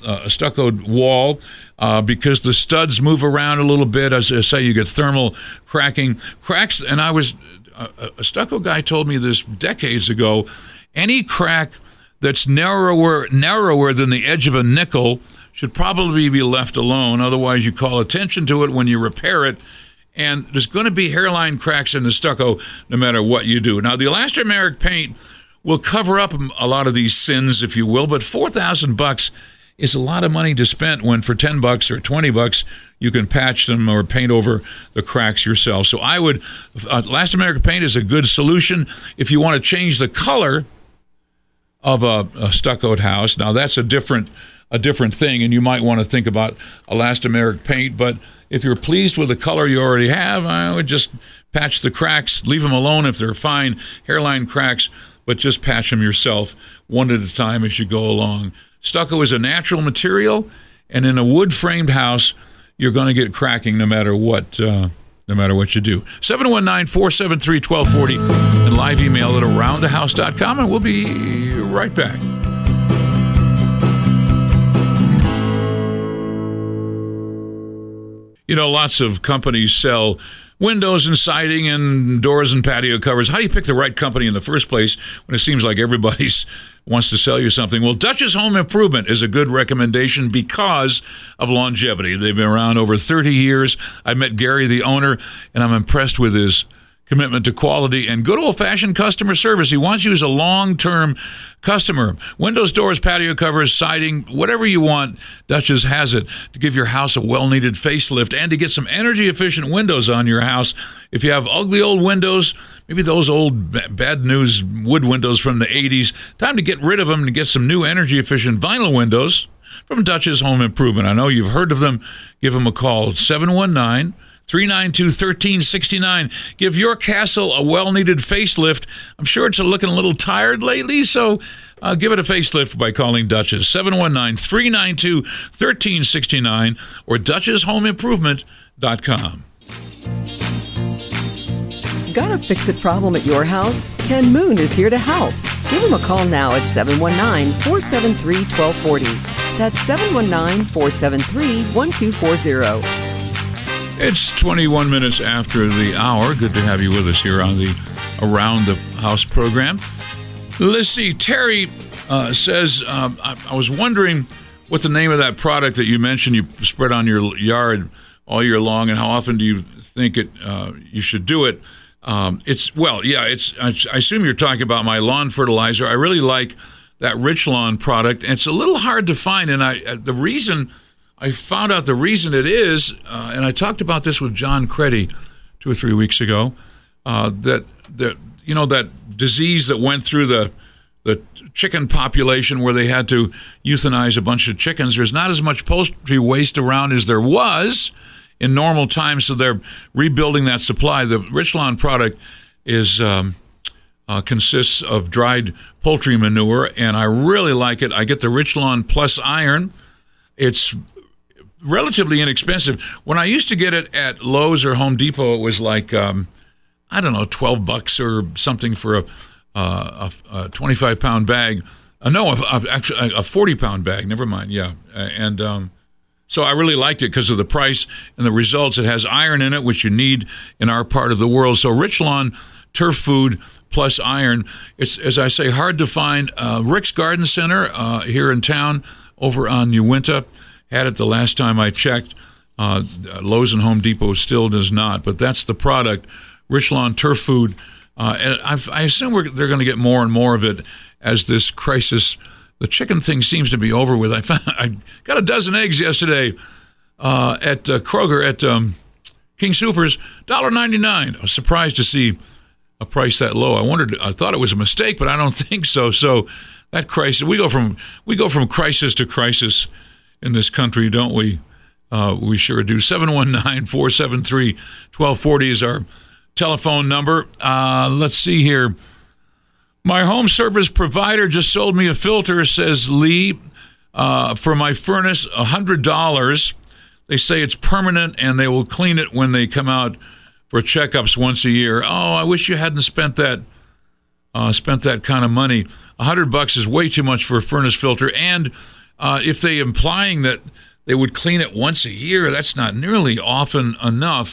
wall because the studs move around a little bit. As I say, you get thermal cracking. Cracks, and a stucco guy told me this decades ago, any crack that's narrower than the edge of a nickel should probably be left alone. Otherwise, you call attention to it when you repair it. And there's going to be hairline cracks in the stucco no matter what you do. Now, the elastomeric paint will cover up a lot of these sins, if you will, but $4,000 is a lot of money to spend when for $10 or $20 you can patch them or paint over the cracks yourself. So elastomeric paint is a good solution if you want to change the color of a stuccoed house. Now that's a different thing, and you might want to think about elastomeric paint. But if you're pleased with the color you already have, I would just patch the cracks, leave them alone if they're fine hairline cracks, but just patch them yourself one at a time as you go along. Stucco is a natural material, and in a wood-framed house, you're going to get cracking no matter what you do. 719-473-1240 and live email at aroundthehouse.com, and we'll be right back. You know, lots of companies sell windows and siding and doors and patio covers. How do you pick the right company in the first place when it seems like everybody's wants to sell you something? Well, Dutch's Home Improvement is a good recommendation because of longevity. They've been around over 30 years. I met Gary, the owner, and I'm impressed with his commitment to quality and good old-fashioned customer service. He wants you as a long-term customer. Windows, doors, patio covers, siding, whatever you want, Dutch's has it to give your house a well-needed facelift and to get some energy-efficient windows on your house. If you have ugly old windows, maybe those old bad news wood windows from the 80s, time to get rid of them and get some new energy-efficient vinyl windows from Dutch's Home Improvement. I know you've heard of them. Give them a call, 719-392-1369. Give your castle a well-needed facelift. I'm sure it's looking a little tired lately, so give it a facelift by calling Dutch's, 719-392-1369 or Dutch'sHomeImprovement.com. Got a fix-it problem at your house? Ken Moon is here to help. Give him a call now at 719-473-1240. That's 719-473-1240. It's 21 minutes after the hour. Good to have you with us here on the Around the House program. Let's see. Terry says, I was wondering what the name of that product that you mentioned you spread on your yard all year long, and how often do you think you should do it? I assume you're talking about my lawn fertilizer. I really like that Rich Lawn product, and it's a little hard to find, and I found out the reason it is, and I talked about this with John Creddy 2 or 3 weeks ago, that disease that went through the chicken population where they had to euthanize a bunch of chickens. There's not as much poultry waste around as there was in normal times, so they're rebuilding that supply. The Rich Lawn product consists of dried poultry manure, and I really like it. I get the Rich Lawn Plus Iron. It's relatively inexpensive. When I used to get it at Lowe's or Home Depot, it was like, $12 or something for a 25-pound bag. Actually, a 40-pound bag. Never mind. Yeah. And so I really liked it because of the price and the results. It has iron in it, which you need in our part of the world. So Rich Lawn Turf Food Plus Iron. It's, as I say, hard to find. Rick's Garden Center here in town over on Uinta had it the last time I checked. Lowe's and Home Depot still does not, but that's the product. Richlawn Turf Food, and I assume they're going to get more and more of it as this crisis. The chicken thing seems to be over with. I got a dozen eggs yesterday at Kroger at King Soopers, $1.99. I was surprised to see a price that low. I thought it was a mistake, but I don't think so. So that crisis, we go from crisis to crisis in this country, don't we? We sure do. 719-473-1240 is our telephone number. Let's see here. My home service provider just sold me a filter, says Lee, for my furnace, $100. They say it's permanent and they will clean it when they come out for checkups once a year. Oh, I wish you hadn't spent that kind of money. $100 is way too much for a furnace filter. And if they implying that they would clean it once a year, that's not nearly often enough.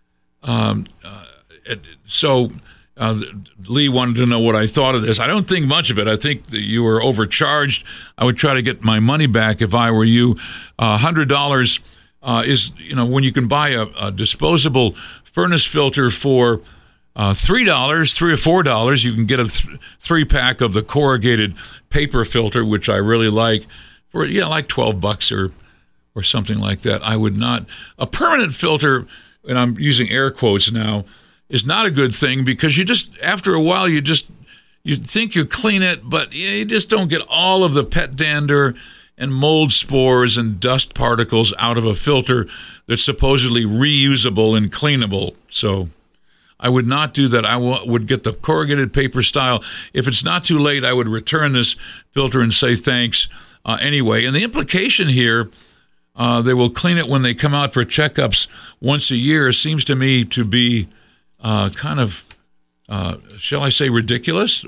So Lee wanted to know what I thought of this. I don't think much of it. I think that you were overcharged. I would try to get my money back if I were you. $100 is, when you can buy a disposable furnace filter for $3 or $4, you can get a 3-pack of the corrugated paper filter, which I really like, for like $12 or something like that. I would not. A permanent filter, and I'm using air quotes now, is not a good thing because you just, after a while, you think you clean it, but you just don't get all of the pet dander and mold spores and dust particles out of a filter that's supposedly reusable and cleanable. So I would not do that. I would get the corrugated paper style. If it's not too late, I would return this filter and say thanks anyway. And the implication here, they will clean it when they come out for checkups once a year, seems to me to be kind of, shall I say, ridiculous?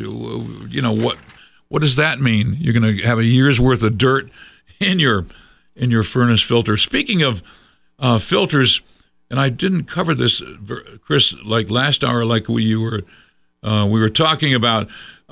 What does that mean? You're going to have a year's worth of dirt in your furnace filter. Speaking of filters, and I didn't cover this, Chris, like last hour, like we were talking about.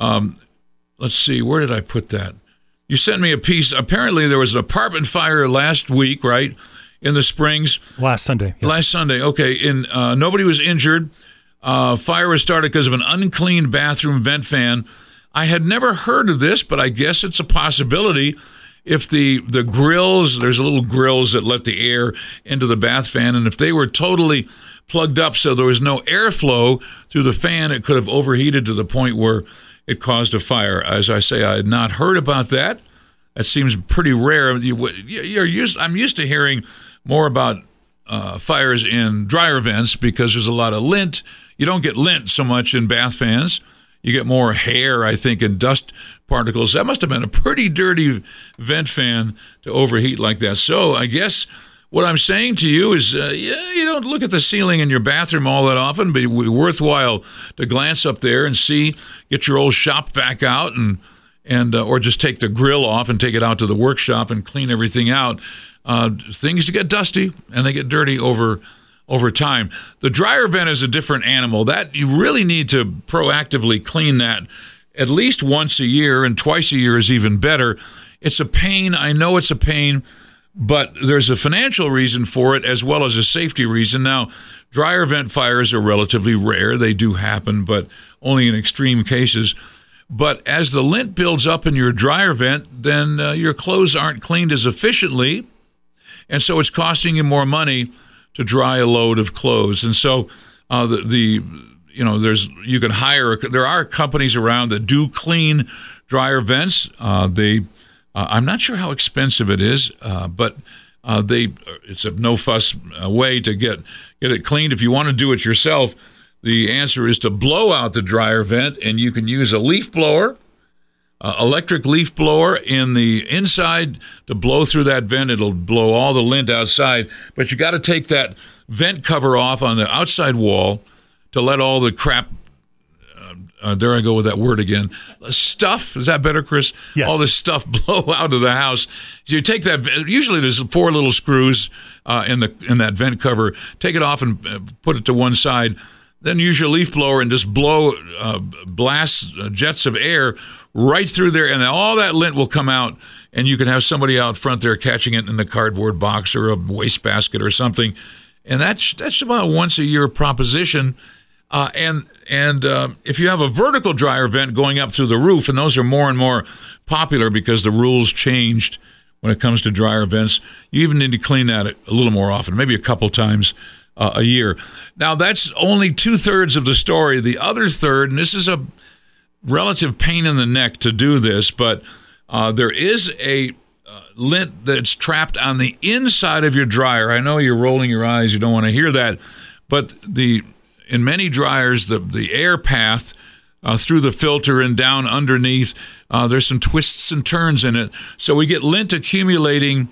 Let's see, where did I put that? You sent me a piece. Apparently, there was an apartment fire last week, right, in the Springs. Last Sunday. Yes. Last Sunday. Okay. Nobody was injured. Fire was started because of an unclean bathroom vent fan. I had never heard of this, but I guess it's a possibility. If the grills, there's little grills that let the air into the bath fan, and if they were totally plugged up so there was no airflow through the fan, it could have overheated to the point where it caused a fire. As I say, I had not heard about that. That seems pretty rare. I'm used to hearing more about fires in dryer vents because there's a lot of lint. You don't get lint so much in bath fans. You get more hair, I think, and dust particles. That must have been a pretty dirty vent fan to overheat like that. So I guess what I'm saying to you is, you don't look at the ceiling in your bathroom all that often, but it would be worthwhile to glance up there and see, get your old shop vac out and or just take the grill off and take it out to the workshop and clean everything out. Things get dusty and they get dirty over time. The dryer vent is a different animal. That you really need to proactively clean that at least once a year, and twice a year is even better. It's a pain. I know it's a pain, but there's a financial reason for it as well as a safety reason. Now, dryer vent fires are relatively rare. They do happen, but only in extreme cases. But as the lint builds up in your dryer vent, then your clothes aren't cleaned as efficiently, and so it's costing you more money to dry a load of clothes. And so you can hire, there are companies around that do clean dryer vents. I'm not sure how expensive it is, but it's a no-fuss way to get it cleaned. If you want to do it yourself, the answer is to blow out the dryer vent, and you can use a leaf blower, electric leaf blower in the inside to blow through that vent. It'll blow all the lint outside, but you got to take that vent cover off on the outside wall to let all the crap, there I go with that word again, stuff, is that better, Chris? Yes. All this stuff blow out of the house. So you take that, usually there's 4 little screws in that vent cover, take it off and put it to one side. then use your leaf blower and just blast jets of air right through there, and all that lint will come out, and you can have somebody out front there catching it in a cardboard box or a wastebasket or something. And that's about once a year proposition. And if you have a vertical dryer vent going up through the roof, and those are more and more popular because the rules changed when it comes to dryer vents, you even need to clean that a little more often, maybe a couple times a year. Now, that's only 2/3 of the story. The other third, and this is a relative pain in the neck to do this, but there is a lint that's trapped on the inside of your dryer. I know you're rolling your eyes. You don't want to hear that. But in many dryers, the air path through the filter and down underneath, there's some twists and turns in it. So we get lint accumulating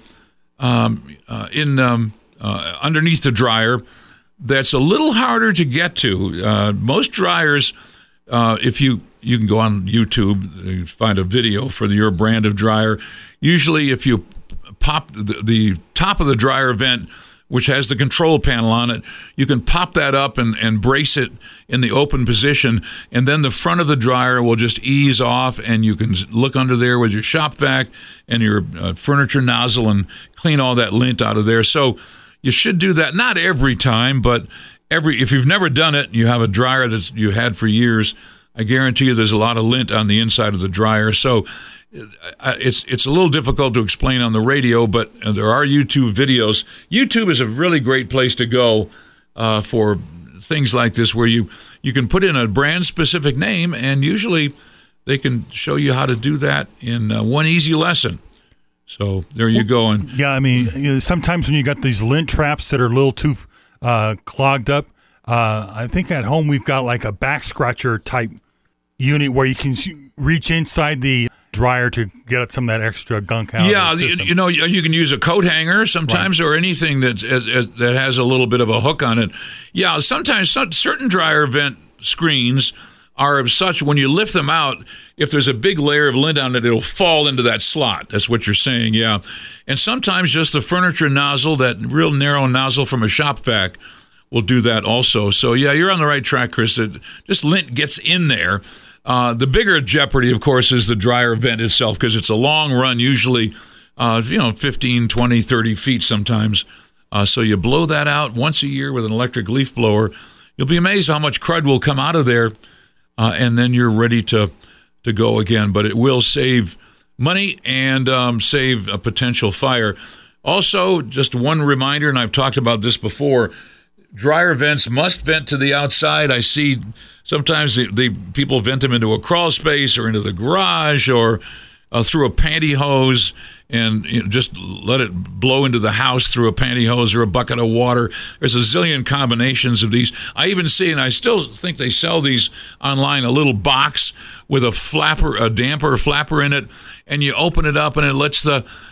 underneath the dryer that's a little harder to get to. Most dryers, if you can go on YouTube, find a video for your brand of dryer. Usually if you pop the top of the dryer vent, which has the control panel on it, you can pop that up and brace it in the open position, and then the front of the dryer will just ease off, and you can look under there with your shop vac and your furniture nozzle and clean all that lint out of there. So you should do that, not every time, but if you've never done it, you have a dryer that you had for years, I guarantee you there's a lot of lint on the inside of the dryer. So it's a little difficult to explain on the radio, but there are YouTube videos. YouTube is a really great place to go for things like this, where you can put in a brand-specific name, and usually they can show you how to do that in one easy lesson. So there you go. And yeah, I mean, sometimes when you got these lint traps that are a little too clogged up, I think at home we've got like a back scratcher type unit where you can reach inside the dryer to get some of that extra gunk out. Yeah, of the system. you can use a coat hanger sometimes, right, or anything that has a little bit of a hook on it. Yeah, sometimes certain dryer vent screens are of such, when you lift them out, if there's a big layer of lint on it, it'll fall into that slot. That's what you're saying, yeah. And sometimes just the furniture nozzle, that real narrow nozzle from a shop vac, will do that also. So yeah, you're on the right track, Chris. Just lint gets in there. The bigger jeopardy, of course, is the dryer vent itself, because it's a long run, usually 15, 20, 30 feet sometimes. So you blow that out once a year with an electric leaf blower. You'll be amazed how much crud will come out of there, and then you're ready to go again. But it will save money and save a potential fire. Also, just one reminder, and I've talked about this before, dryer vents must vent to the outside. I see sometimes the people vent them into a crawl space or into the garage or through a pantyhose, and just let it blow into the house through a pantyhose or a bucket of water. There's a zillion combinations of these. I even see, and I still think they sell these online, a little box with a damper flapper in it, and you open it up and it lets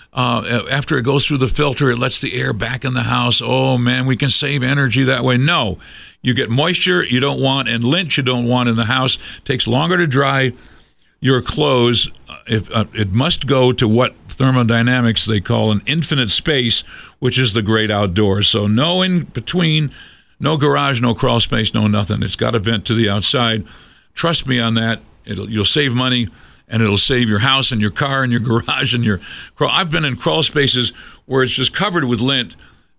after it goes through the filter, it lets the air back in the house. Oh, man, we can save energy that way. No, you get moisture you don't want and lint you don't want in the house. It takes longer to dry your clothes. It must go to what thermodynamics they call an infinite space, which is the great outdoors. So no in between, no garage, no crawl space, no nothing. It's got to vent to the outside. Trust me on that. You'll save money, and it'll save your house and your car and your garage and your crawl. I've been in crawl spaces where it's just covered with lint.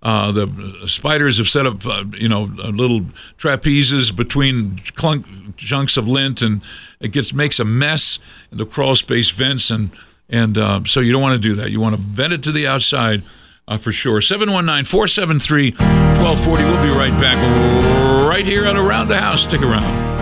The spiders have set up, little trapezes between chunks of lint, and it makes a mess in the crawl space vents, and so you don't want to do that. You want to vent it to the outside for sure. 719-473-1240. We'll be right back right here on Around the House. Stick around.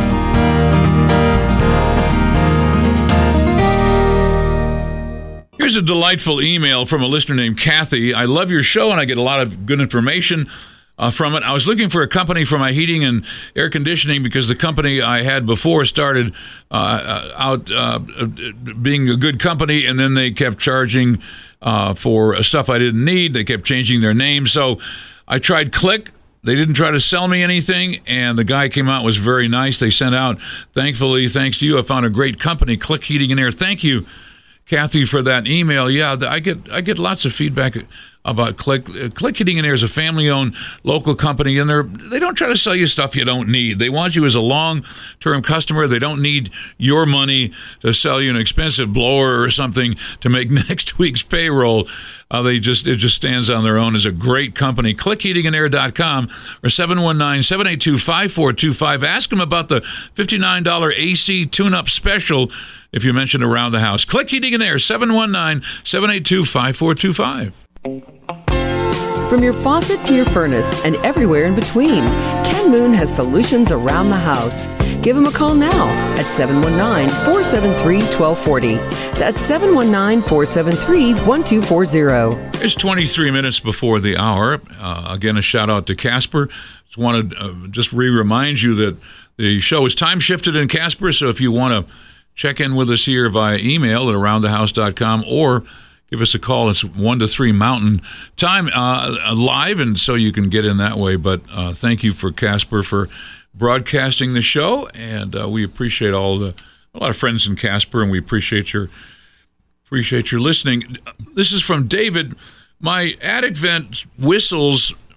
Here's a delightful email from a listener named Kathy. I love your show, and I get a lot of good information from it. I was looking for a company for my heating and air conditioning because the company I had before started out being a good company, and then they kept charging for stuff I didn't need. They kept changing their name. So I tried Click. They didn't try to sell me anything, and the guy came out, was very nice. They sent out, thankfully, thanks to you, I found a great company, Click Heating and Air. Thank you, Kathy, for that email. Yeah, I get lots of feedback about Click. Click Heating and Air is a family-owned local company, and they don't try to sell you stuff you don't need. They want you as a long-term customer. They don't need your money to sell you an expensive blower or something to make next week's payroll. It just stands on their own as a great company. ClickHeatingandAir.com or 719-782-5425. Ask them about the $59 AC tune-up special if you mention Around the House. Click Heating and Air, 719-782-5425. From your faucet to your furnace and everywhere in between, Ken Moon has solutions around the house. Give him a call now at 719-473-1240. That's 719-473-1240. It's 23 minutes before the hour. Again, a shout out to Casper. Just want to just remind you that the show is time shifted in Casper, so if you want to check in with us here via email at aroundthehouse.com or give us a call. It's 1 to 3 Mountain Time live, and so you can get in that way. But thank you for Casper for broadcasting the show, and we appreciate a lot of friends in Casper, and we appreciate your listening. This is from David. My attic vents whistle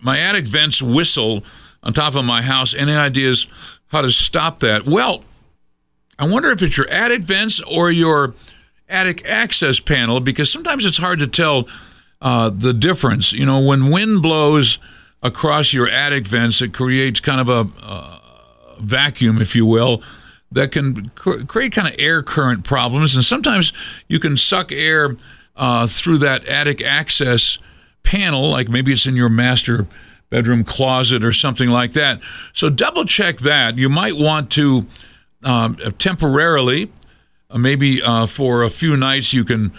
on top of my house. Any ideas how to stop that? Well, I wonder if it's your attic vents or your attic access panel, because sometimes it's hard to tell the difference. You know, when wind blows across your attic vents, it creates kind of a vacuum, if you will, that can create kind of air current problems. And sometimes you can suck air through that attic access panel, like maybe it's in your master bedroom closet or something like that. So double check that. You might want to temporarily, maybe for a few nights, you could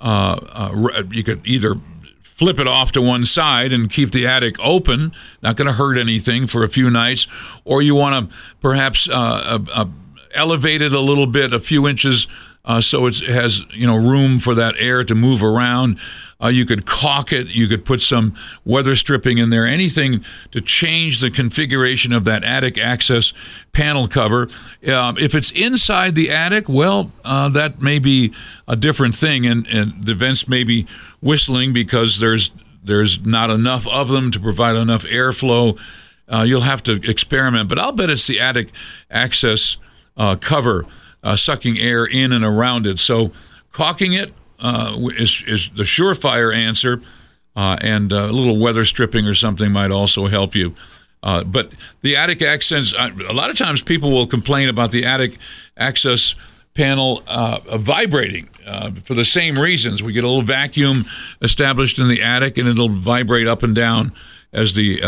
either flip it off to one side and keep the attic open, not going to hurt anything for a few nights, or you want to perhaps elevate it a little bit, a few inches, so it has room for that air to move around. You could caulk it. You could put some weather stripping in there, anything to change the configuration of that attic access panel cover. If it's inside the attic, well, that may be a different thing, and the vents may be whistling because there's not enough of them to provide enough airflow. You'll have to experiment, but I'll bet it's the attic access cover sucking air in and around it. So caulking it is the surefire answer, and a little weather stripping or something might also help you. But the attic access, a lot of times people will complain about the attic access panel vibrating for the same reasons. We get a little vacuum established in the attic, and it'll vibrate up and down as the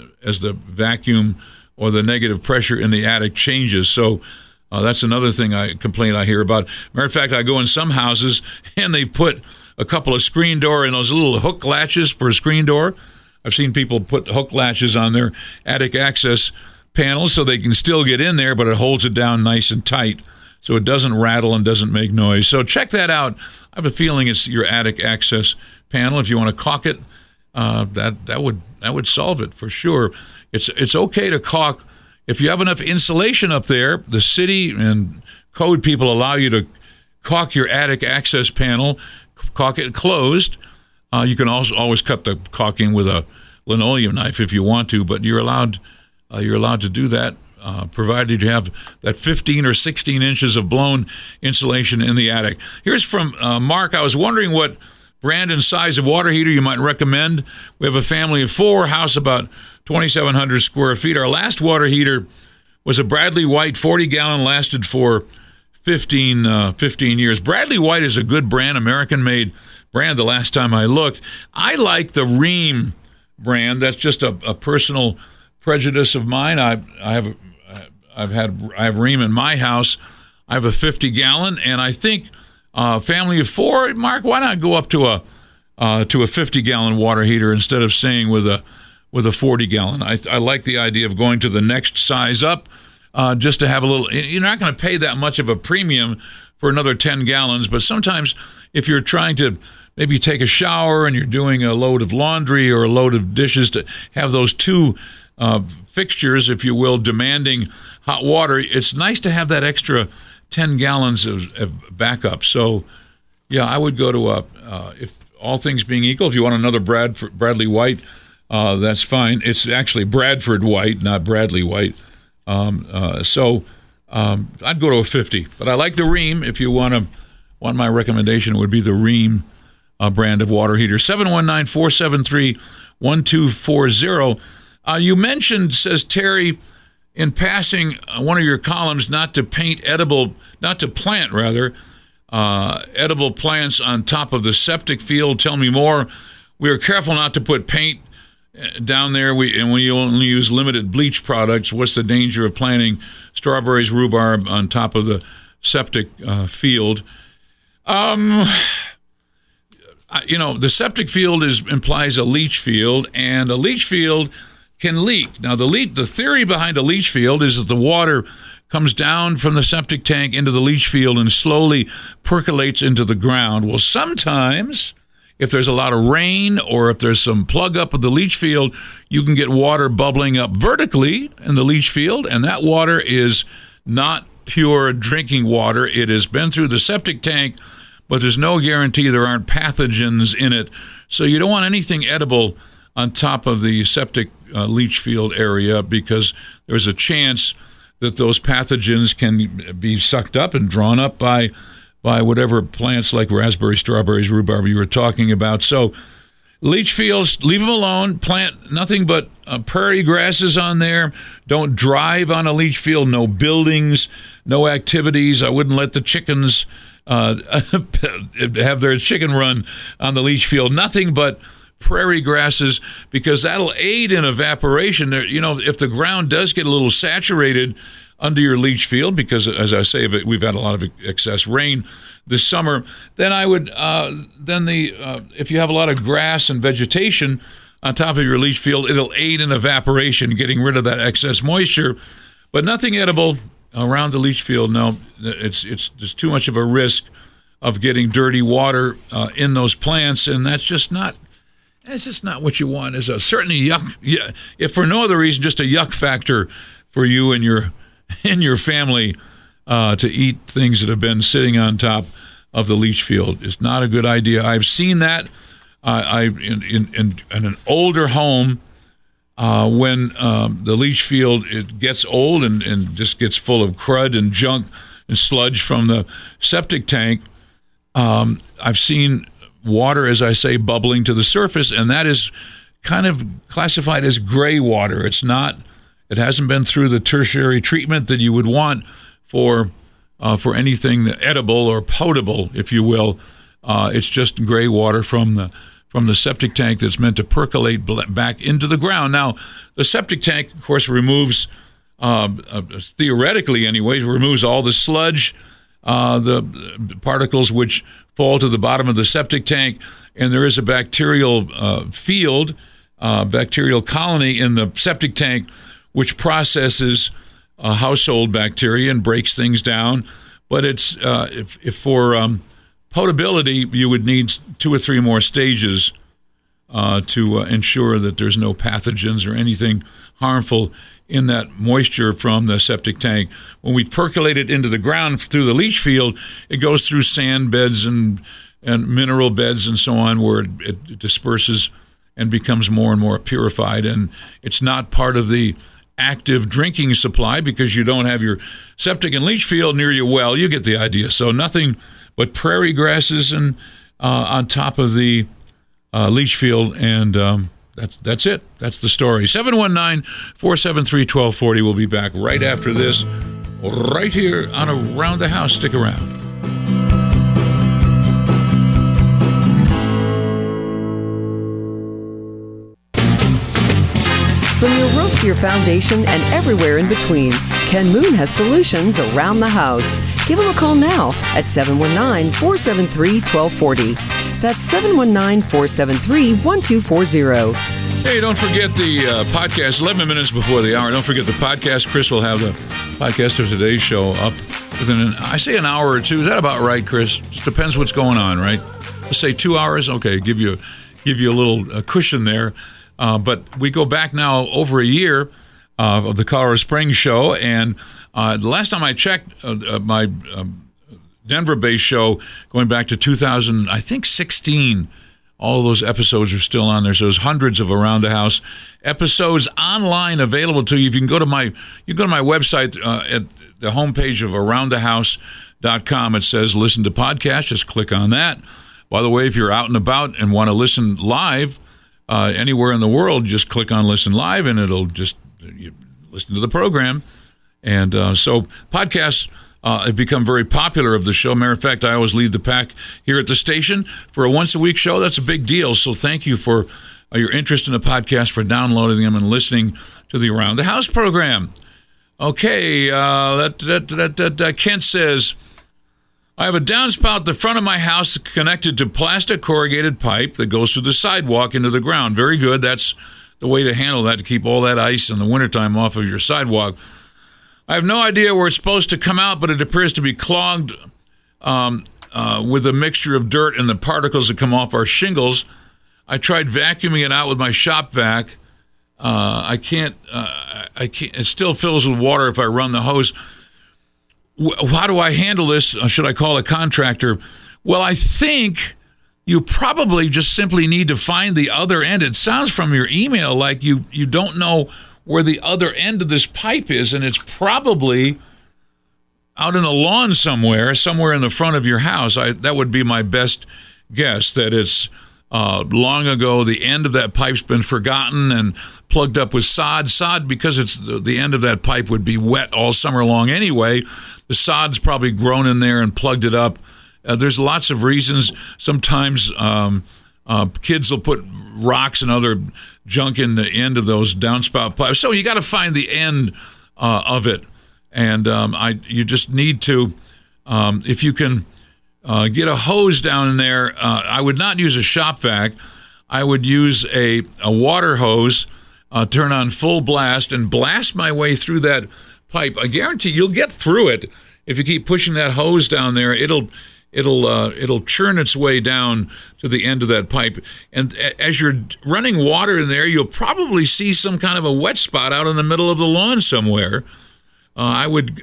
vacuum or the negative pressure in the attic changes. So that's another complaint I hear about. Matter of fact, I go in some houses and they put a couple of screen door and those little hook latches for a screen door. I've seen people put hook latches on their attic access panels so they can still get in there, but it holds it down nice and tight so it doesn't rattle and doesn't make noise. So check that out. I have a feeling it's your attic access panel. If you want to caulk it, that would solve it for sure. It's okay to caulk. If you have enough insulation up there, the city and code people allow you to caulk your attic access panel, caulk it closed. You can also always cut the caulking with a linoleum knife if you want to, but you're allowed to do that, provided you have that 15 or 16 inches of blown insulation in the attic. Here's from Mark. I was wondering what brand and size of water heater you might recommend. We have a family of 4, house about 2,700 square feet. Our last water heater was a Bradley White 40-gallon, lasted for 15 years. Bradley White is a good brand, American-made brand the last time I looked. I like the Rheem brand. That's just a personal prejudice of mine. I have Rheem in my house. I have a 50-gallon, and I think family of 4, Mark, why not go up to a 50-gallon water heater instead of staying with a 40-gallon? I like the idea of going to the next size up, just to have a little. You're not going to pay that much of a premium for another 10 gallons, but sometimes if you're trying to maybe take a shower and you're doing a load of laundry or a load of dishes, to have those 2 fixtures, if you will, demanding hot water, it's nice to have that extra 10 gallons of backup. So, yeah, I would go to all things being equal, if you want another Bradley White, that's fine. It's actually Bradford White, not Bradley White. So I'd go to a 50. But I like the Rheem. If you want my recommendation, it would be the Rheem brand of water heater. 719-473-1240. You mentioned, says Terry, in passing one of your columns, not to plant edible plants on top of the septic field. Tell me more. We are careful not to put paint down there. And when you only use limited bleach products, what's the danger of planting strawberries, rhubarb on top of the septic field? The septic field implies a leach field, and a leach field can leak. Now, the theory behind a leach field is that the water comes down from the septic tank into the leach field and slowly percolates into the ground. Well, sometimes, if there's a lot of rain or if there's some plug up of the leach field, you can get water bubbling up vertically in the leach field, and that water is not pure drinking water. It has been through the septic tank, but there's no guarantee there aren't pathogens in it. So you don't want anything edible on top of the septic leach field area, because there's a chance that those pathogens can be sucked up and drawn up by whatever plants like raspberries, strawberries, rhubarb you were talking about. So leach fields, leave them alone. Plant nothing but prairie grasses on there. Don't drive on a leach field. No buildings, no activities. I wouldn't let the chickens have their chicken run on the leach field. Nothing but prairie grasses, because that'll aid in evaporation. If the ground does get a little saturated under your leach field, because, as I say, we've had a lot of excess rain this summer, then I would if you have a lot of grass and vegetation on top of your leach field, it'll aid in evaporation, getting rid of that excess moisture. But nothing edible around the leach field. No, it's too much of a risk of getting dirty water in those plants, and that's just not. It's just not what you want. Is a certainly yuck. Yeah, if for no other reason, just a yuck factor for you and your family to eat things that have been sitting on top of the leach field. It's not a good idea. I've seen that. In an older home, when the leach field it gets old and just gets full of crud and junk and sludge from the septic tank. I've seen water, as I say, bubbling to the surface, and that is kind of classified as gray water. It hasn't been through the tertiary treatment that you would want for anything edible or potable, if you will. It's just gray water from the septic tank that's meant to percolate back into the ground. Now, the septic tank, of course, removes, theoretically anyways, removes all the sludge, the particles which fall to the bottom of the septic tank, and there is a bacterial bacterial colony in the septic tank which processes household bacteria and breaks things down. But it's if for potability, you would need 2 or 3 more stages to ensure that there's no pathogens or anything harmful in that moisture from the septic tank. When we percolate it into the ground through the leach field, it goes through sand beds and mineral beds and so on, where it disperses and becomes more and more purified. And it's not part of the active drinking supply, because you don't have your septic and leach field near your well. You get the idea. So nothing but prairie grasses and on top of the leach field, and that's it. That's the story. 719-473-1240. We'll be back right after this, right here on Around the House. Stick around. From your roof to your foundation and everywhere in between, Ken Moon has solutions around the house. Give him a call now at 719-473-1240. That's 719-473-1240. Hey, don't forget the podcast, 11 minutes before the hour. Don't forget the podcast. Chris will have the podcast of today's show up within an hour or two. Is that about right, Chris? Just depends what's going on, right? Let's say 2 hours. Okay, give you a little cushion there. But we go back now over a year of the Colorado Springs show, and the last time I checked, my Denver-based show, going back to 2016, All of those episodes are still on there. So there's hundreds of Around the House episodes online available to you. If you can go to my website at the homepage of aroundthehouse.com. It says listen to podcasts. Just click on that. By the way, if you're out and about and want to listen live anywhere in the world, just click on Listen Live, and it'll just you listen to the program. And so podcasts have become very popular of the show. Matter of fact, I always lead the pack here at the station for a once-a-week show. That's a big deal. So thank you for your interest in the podcast, for downloading them and listening to the Around the House program. Okay, Kent says, I have a downspout at the front of my house connected to plastic corrugated pipe that goes through the sidewalk into the ground. Very good. That's the way to handle that, to keep all that ice in the wintertime off of your sidewalk. I have no idea where it's supposed to come out, but it appears to be clogged with a mixture of dirt and the particles that come off our shingles. I tried vacuuming it out with my shop vac. I can't. It still fills with water if I run the hose. How do I handle this? Should I call a contractor? Well, I think you probably just simply need to find the other end. It sounds from your email like you don't know where the other end of this pipe is, and it's probably out in the lawn somewhere in the front of your house. That would be my best guess, that it's long ago the end of that pipe's been forgotten and plugged up with sod. Sod, because it's the end of that pipe would be wet all summer long anyway. The sod's probably grown in there and plugged it up. There's lots of reasons. Sometimes kids will put rocks and other junk in the end of those downspout pipes. So you got to find the end of it, and you just need to, if you can get a hose down in there. I would not use a shop vac. I would use a water hose, turn on full blast, and blast my way through that pipe. I guarantee you'll get through it if you keep pushing that hose down there. It'll churn its way down to the end of that pipe. And as you're running water in there, you'll probably see some kind of a wet spot out in the middle of the lawn somewhere. I would,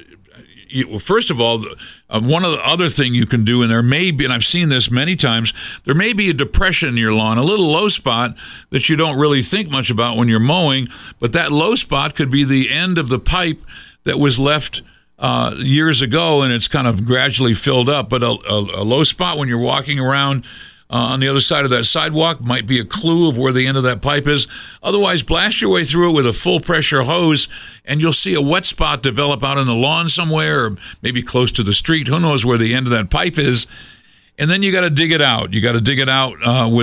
first of all, one of the other thing you can do, and there may be, and I've seen this many times, there may be a depression in your lawn, a little low spot that you don't really think much about when you're mowing, but that low spot could be the end of the pipe that was left years ago, and it's kind of gradually filled up. But a low spot when you're walking around on the other side of that sidewalk might be a clue of where the end of that pipe is. Otherwise, blast your way through it with a full pressure hose, and you'll see a wet spot develop out in the lawn somewhere, or maybe close to the street. Who knows where the end of that pipe is? And then you got to dig it out. You got to dig it out with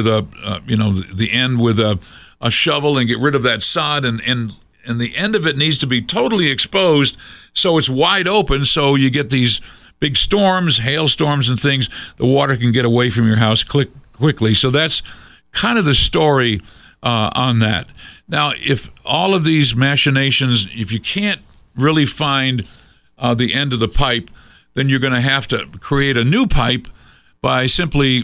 the end with a shovel and get rid of that sod, and the end of it needs to be totally exposed so it's wide open, so you get these big storms, hailstorms and things. The water can get away from your house quickly. So that's kind of the story on that. Now, if all of these machinations, if you can't really find the end of the pipe, then you're going to have to create a new pipe by simply,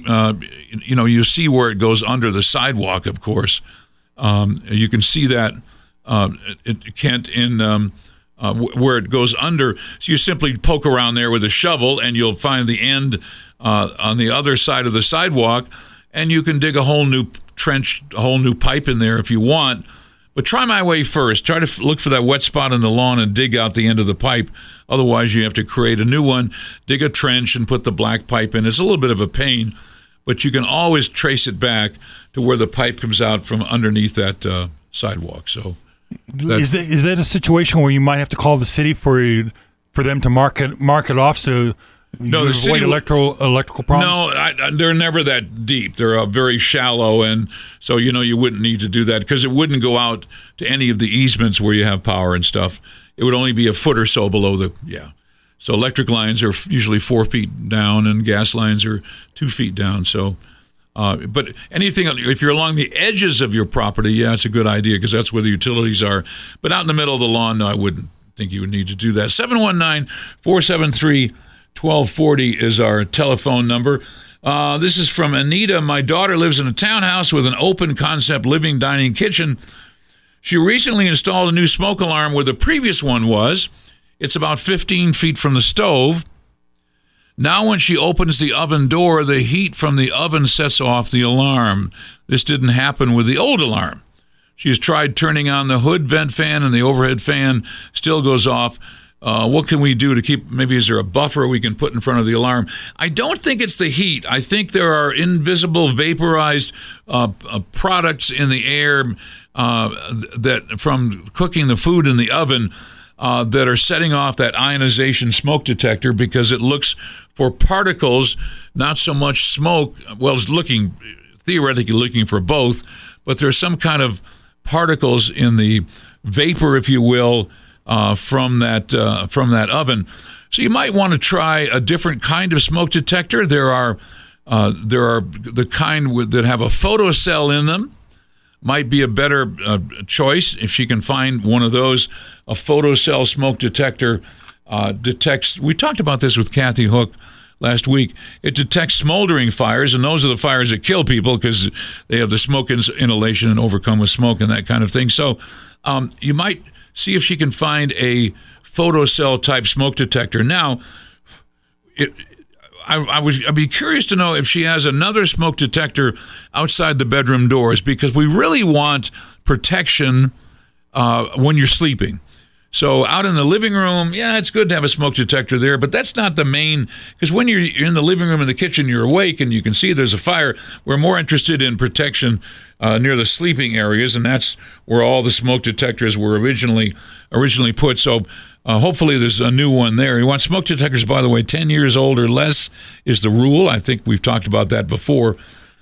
you see where it goes under the sidewalk, of course. You can see that Kent, in where it goes under. So you simply poke around there with a shovel, and you'll find the end on the other side of the sidewalk, and you can dig a whole new trench, a whole new pipe in there if you want. But try my way first. Try to look for that wet spot in the lawn and dig out the end of the pipe. Otherwise, you have to create a new one, dig a trench, and put the black pipe in. It's a little bit of a pain, but you can always trace it back to where the pipe comes out from underneath that sidewalk. So, is that a situation where you might have to call the city for them to mark it off so no, the city electrical problems? No, they're never that deep. They're very shallow, and so you wouldn't need to do that because it wouldn't go out to any of the easements where you have power and stuff. It would only be a foot or so below So electric lines are usually 4 feet down, and gas lines are 2 feet down. So. But anything, if you're along the edges of your property, it's a good idea because that's where the utilities are. But out in the middle of the lawn, no, I wouldn't think you would need to do that. 719-473-1240 is our telephone number. This is from Anita. My daughter lives in a townhouse with an open concept living, dining, kitchen. She recently installed a new smoke alarm where the previous one was. It's about 15 feet from the stove. Now when she opens the oven door, the heat from the oven sets off the alarm. This didn't happen with the old alarm. She has tried turning on the hood vent fan, and the overhead fan still goes off. What can we do to keep, maybe is there a buffer we can put in front of the alarm? I don't think it's the heat. I think there are invisible vaporized products in the air that from cooking the food in the oven that are setting off that ionization smoke detector, because it looks for particles, not so much smoke. Well, it's theoretically looking for both, but there's some kind of particles in the vapor, if you will, from that oven. So you might want to try a different kind of smoke detector. There are the kind that have a photocell in them. Might be a better choice if she can find one of those. A photocell smoke detector detects. We talked about this with Kathy Hook last week. It detects smoldering fires, and those are the fires that kill people because they have the smoke inhalation and overcome with smoke and that kind of thing. So you might see if she can find a photocell type smoke detector. Now, I'd be curious to know if she has another smoke detector outside the bedroom doors, because we really want protection when you're sleeping. So out in the living room, yeah, it's good to have a smoke detector there, but that's not the main, because when you're in the living room and the kitchen, you're awake and you can see there's a fire. We're more interested in protection near the sleeping areas, and that's where all the smoke detectors were originally put. So hopefully there's a new one there. You want smoke detectors, by the way, 10 years old or less is the rule. I think we've talked about that before.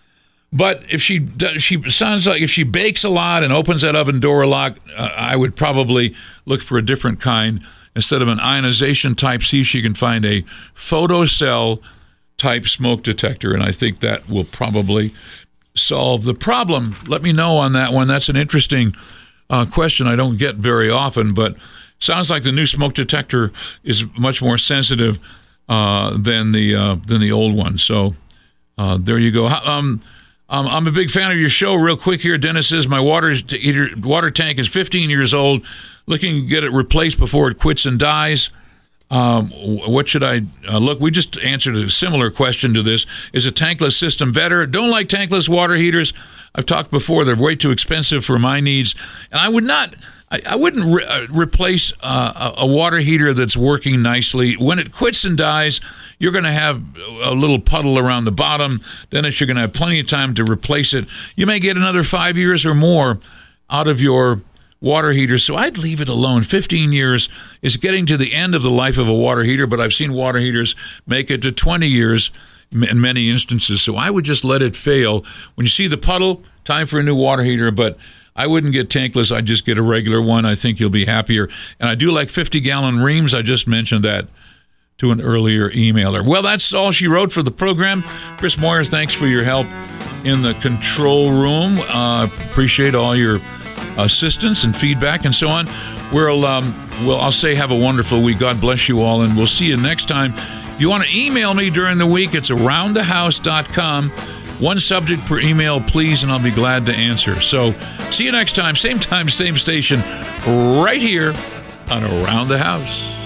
But if she sounds like if she bakes a lot and opens that oven door a lot, I would probably look for a different kind. Instead of an ionization type, see if she can find a photocell type smoke detector, and I think that will probably solve the problem. Let me know on that one. That's an interesting question I don't get very often, but sounds like the new smoke detector is much more sensitive than the old one. So there you go. I'm a big fan of your show. Real quick here, Dennis says my water tank is 15 years old, looking to get it replaced before it quits and dies. What should I look? We just answered a similar question to this. Is a tankless system better? Don't like tankless water heaters. I've talked before. They're way too expensive for my needs, and I wouldn't replace a water heater that's working nicely. When it quits and dies, you're going to have a little puddle around the bottom. Dennis, you're going to have plenty of time to replace it. You may get another 5 years or more out of your water heater, so I'd leave it alone. 15 years is getting to the end of the life of a water heater, but I've seen water heaters make it to 20 years in many instances, so I would just let it fail. When you see the puddle, time for a new water heater, but I wouldn't get tankless. I'd just get a regular one. I think you'll be happier. And I do like 50-gallon reams. I just mentioned that to an earlier emailer. Well, that's all she wrote for the program. Chris Moyer, thanks for your help in the control room. Appreciate all your assistance and feedback and so on. I'll say have a wonderful week. God bless you all, and we'll see you next time. If you want to email me during the week, it's aroundthehouse.com. One subject per email, please, and I'll be glad to answer. So see you next time, same station, right here on Around the House.